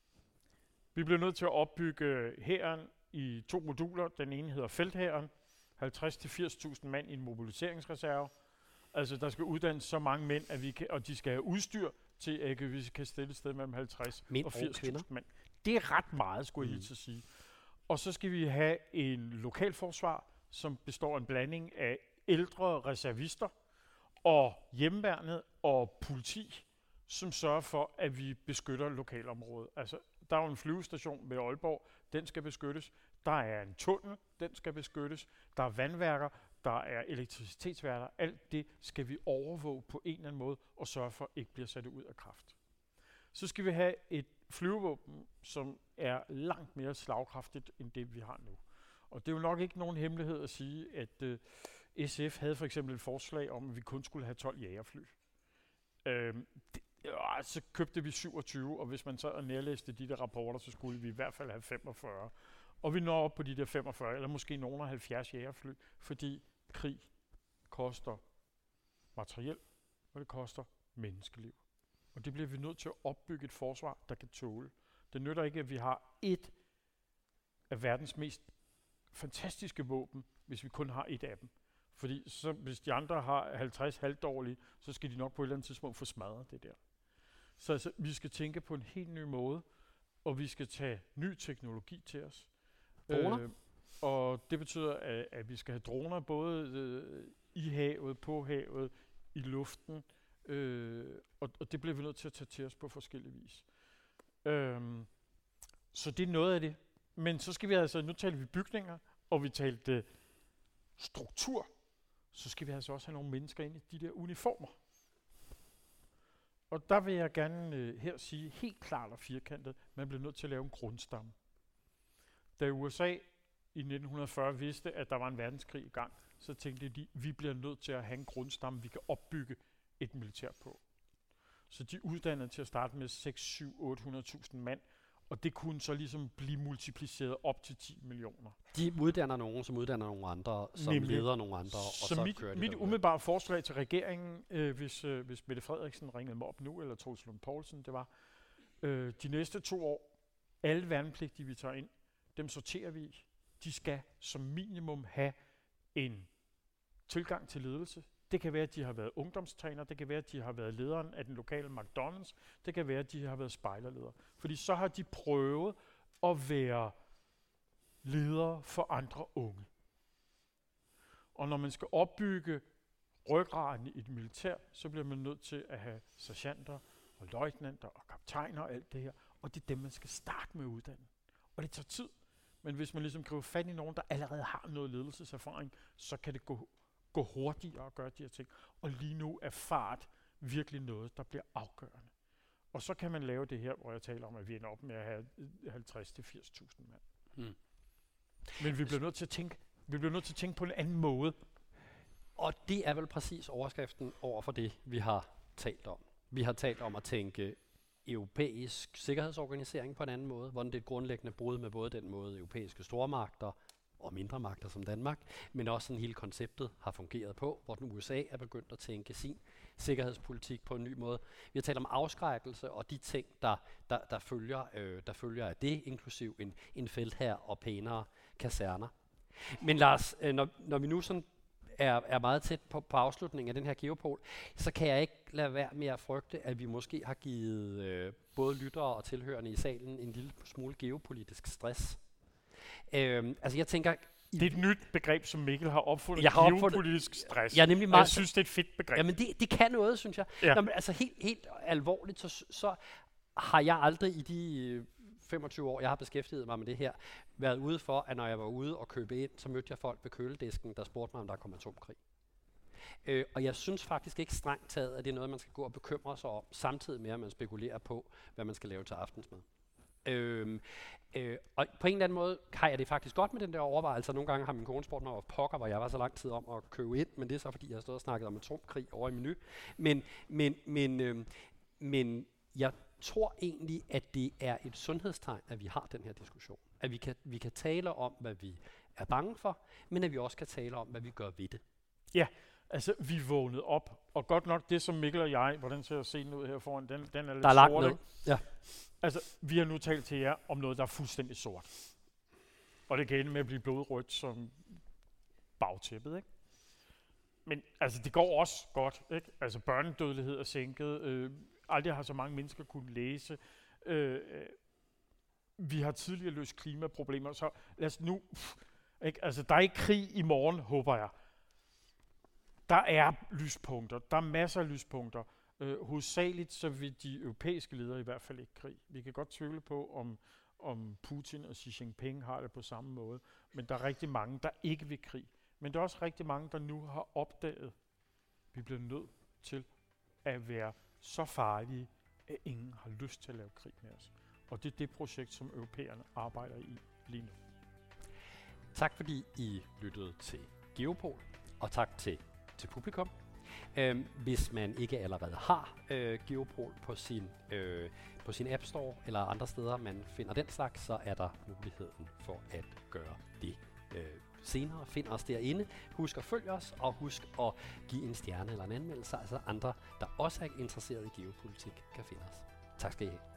Vi bliver nødt til at opbygge hæren i to moduler. Den ene hedder felthæren, halvtreds til firs tusind mand i en mobiliseringsreserve. Altså, der skal uddannes så mange mænd, at vi kan, og de skal have udstyr til, at vi kan stille et sted mellem halvtreds mænd og firs tusind mænd. kvinder. Det er ret meget, skulle jeg Mm. lige til at sige. Og så skal vi have en lokalforsvar, som består af en blanding af ældre reservister og hjemmeværnet og politi, som sørger for, at vi beskytter lokalområdet. Altså, der er jo en flyvestation ved Aalborg, den skal beskyttes. Der er en tunnel, den skal beskyttes. Der er vandværker, der er elektricitetsværker. Alt det skal vi overvåge på en eller anden måde og sørge for, ikke bliver sat ud af kraft. Så skal vi have et flyvevåben, som er langt mere slagkraftigt end det, vi har nu. Og det er jo nok ikke nogen hemmelighed at sige, at øh, S F havde for eksempel et forslag om, at vi kun skulle have tolv jagerfly. Øhm, det, ja, så købte vi syvogtyve, og hvis man så og nærlæste de der rapporter, så skulle vi i hvert fald have femogfyrre. Og vi når op på de der femogfyrre, eller måske nogen af halvfjerds jagerfly, fordi krig koster materiel, og det koster menneskeliv. Og det bliver vi nødt til at opbygge et forsvar, der kan tåle. Det nytter ikke, at vi har et af verdens mest fantastiske våben, hvis vi kun har et af dem. Fordi så, hvis de andre har halvtreds halvdårlige, så skal de nok på et eller andet tidspunkt få smadret det der. Så altså, vi skal tænke på en helt ny måde, og vi skal tage ny teknologi til os. Droner? Øh, og det betyder, at, at vi skal have droner både øh, i havet, på havet, i luften, øh, og, og det bliver vi nødt til at tage til os på forskellige vis. Øhm, så det er noget af det. Men så skal vi altså, nu taler vi bygninger, og vi talte øh, struktur, så skal vi altså også have nogle mennesker ind i de der uniformer. Og der vil jeg gerne øh, her sige helt klart og firkantet, man bliver nødt til at lave en grundstamme. Da U S A i nitten fyrre vidste, at der var en verdenskrig i gang, så tænkte de, vi bliver nødt til at have en grundstamme, vi kan opbygge et militær på. Så de uddannede til at starte med seks, syv, otte hundrede tusind mand, og det kunne så ligesom blive multipliceret op til ti millioner. De uddanner nogen, som uddanner nogle andre, som Nemlig. leder nogle andre, og så, så mit, kører de mit derude. umiddelbare forslag til regeringen, øh, hvis, øh, hvis Mette Frederiksen ringede mig op nu, eller Troels Lund Poulsen, det var, øh, de næste to år, alle værnepligtige, vi tager ind, dem sorterer vi i. De skal som minimum have en tilgang til ledelse. Det kan være, at de har været ungdomstræner, det kan være, at de har været lederen af den lokale McDonald's, det kan være, at de har været spejderledere. Fordi så har de prøvet at være ledere for andre unge. Og når man skal opbygge ryggraden i et militær, så bliver man nødt til at have sergeanter og løjtnanter og kaptajner og alt det her. Og det er dem, man skal starte med at uddanne. Og det tager tid. Men hvis man ligesom griber fat i nogen, der allerede har noget ledelseserfaring, så kan det gå, gå hurtigere at gøre de her ting. Og lige nu er fart virkelig noget, der bliver afgørende. Og så kan man lave det her, hvor jeg taler om, at vi ender op med at have halvtreds til firs tusind mand. Hmm. Men vi bliver nødt til at tænke, vi bliver nødt til at tænke på en anden måde. Og det er vel præcis overskriften over for det, vi har talt om. Vi har talt om at tænke europæisk sikkerhedsorganisering på en anden måde, hvordan det er et grundlæggende brud med både den måde europæiske stormagter og mindre magter som Danmark, men også sådan hele konceptet har fungeret på, hvor den U S A er begyndt at tænke sin sikkerhedspolitik på en ny måde. Vi har talt om afskrækkelse og de ting, der, der, der, følger, øh, der følger af det, inklusiv en, en felthær og pænere kaserner. Men Lars, øh, når, når vi nu sådan er, er meget tæt på, på afslutningen af den her Geopol, så kan jeg ikke lade være med at frygte, at vi måske har givet øh, både lyttere og tilhørende i salen en lille smule geopolitisk stress. Øhm, altså jeg tænker... Det er et nyt begreb, som Mikkel har opfundet. Jeg har geopolitisk stress. Jeg, er nemlig meget, jeg synes, det er et fedt begreb. Jamen det, det kan noget, synes jeg. Ja. Nå, men altså helt, helt alvorligt, så, så har jeg aldrig i de øh, femogtyve år, jeg har beskæftiget mig med det her, været ude for, at når jeg var ude og købe ind, så mødte jeg folk ved køledisken, der spurgte mig, om der kom atomkrig. Øh, og jeg synes faktisk ikke strengt taget, at det er noget, man skal gå og bekymre sig om, samtidig med, at man spekulerer på, hvad man skal lave til aftensmad. Øhm, øh, og på en eller anden måde har jeg det faktisk godt med den der overvejelse. Nogle gange har min kone spurgt mig over pokker, hvor jeg var så lang tid om at købe ind, men det er så fordi, jeg har stået og snakket om atomkrig over i Menu. Men, men, men, øh, men jeg tror egentlig, at det er et sundhedstegn, at vi har den her diskussion. At vi kan, vi kan tale om, hvad vi er bange for, men at vi også kan tale om, hvad vi gør ved det. Ja, altså vi vågnede op, og godt nok det, som Mikkel og jeg, hvordan ser scenen ud her foran, den, den er lidt der er langt sort, ned. ikke? Ja. Altså, vi har nu talt til jer om noget, der er fuldstændig sort. Og det kan ende med at blive blodrødt som bagtæppet, ikke? Men altså, det går også godt, ikke? Altså, børnedødelighed er sænket. Øh, aldrig har så mange mennesker kunnet læse. Øh, øh, vi har tidligere løst klimaproblemer, så lad os nu... Pff, ikke? Altså, der er ikke krig i morgen, håber jeg. Der er lyspunkter. Der er masser af lyspunkter. Uh, hovedsageligt så vil de europæiske ledere i hvert fald ikke krig. Vi kan godt tvivle på, om, om Putin og Xi Jinping har det på samme måde, men der er rigtig mange, der ikke vil krig. Men der er også rigtig mange, der nu har opdaget, at vi bliver nødt til at være så farlige, at ingen har lyst til at lave krig med os. Og det er det projekt, som europæerne arbejder i lige nu. Tak fordi I lyttede til Geopol, og tak til, til publikum. Øhm, hvis man ikke allerede har øh, Geopol på sin, øh, på sin App Store eller andre steder, man finder den slags, så er der muligheden for at gøre det øh, senere. Find os derinde. Husk at følge os, og husk at give en stjerne eller en anmeldelse, altså andre, der også er interesseret i geopolitik, kan finde os. Tak skal I have.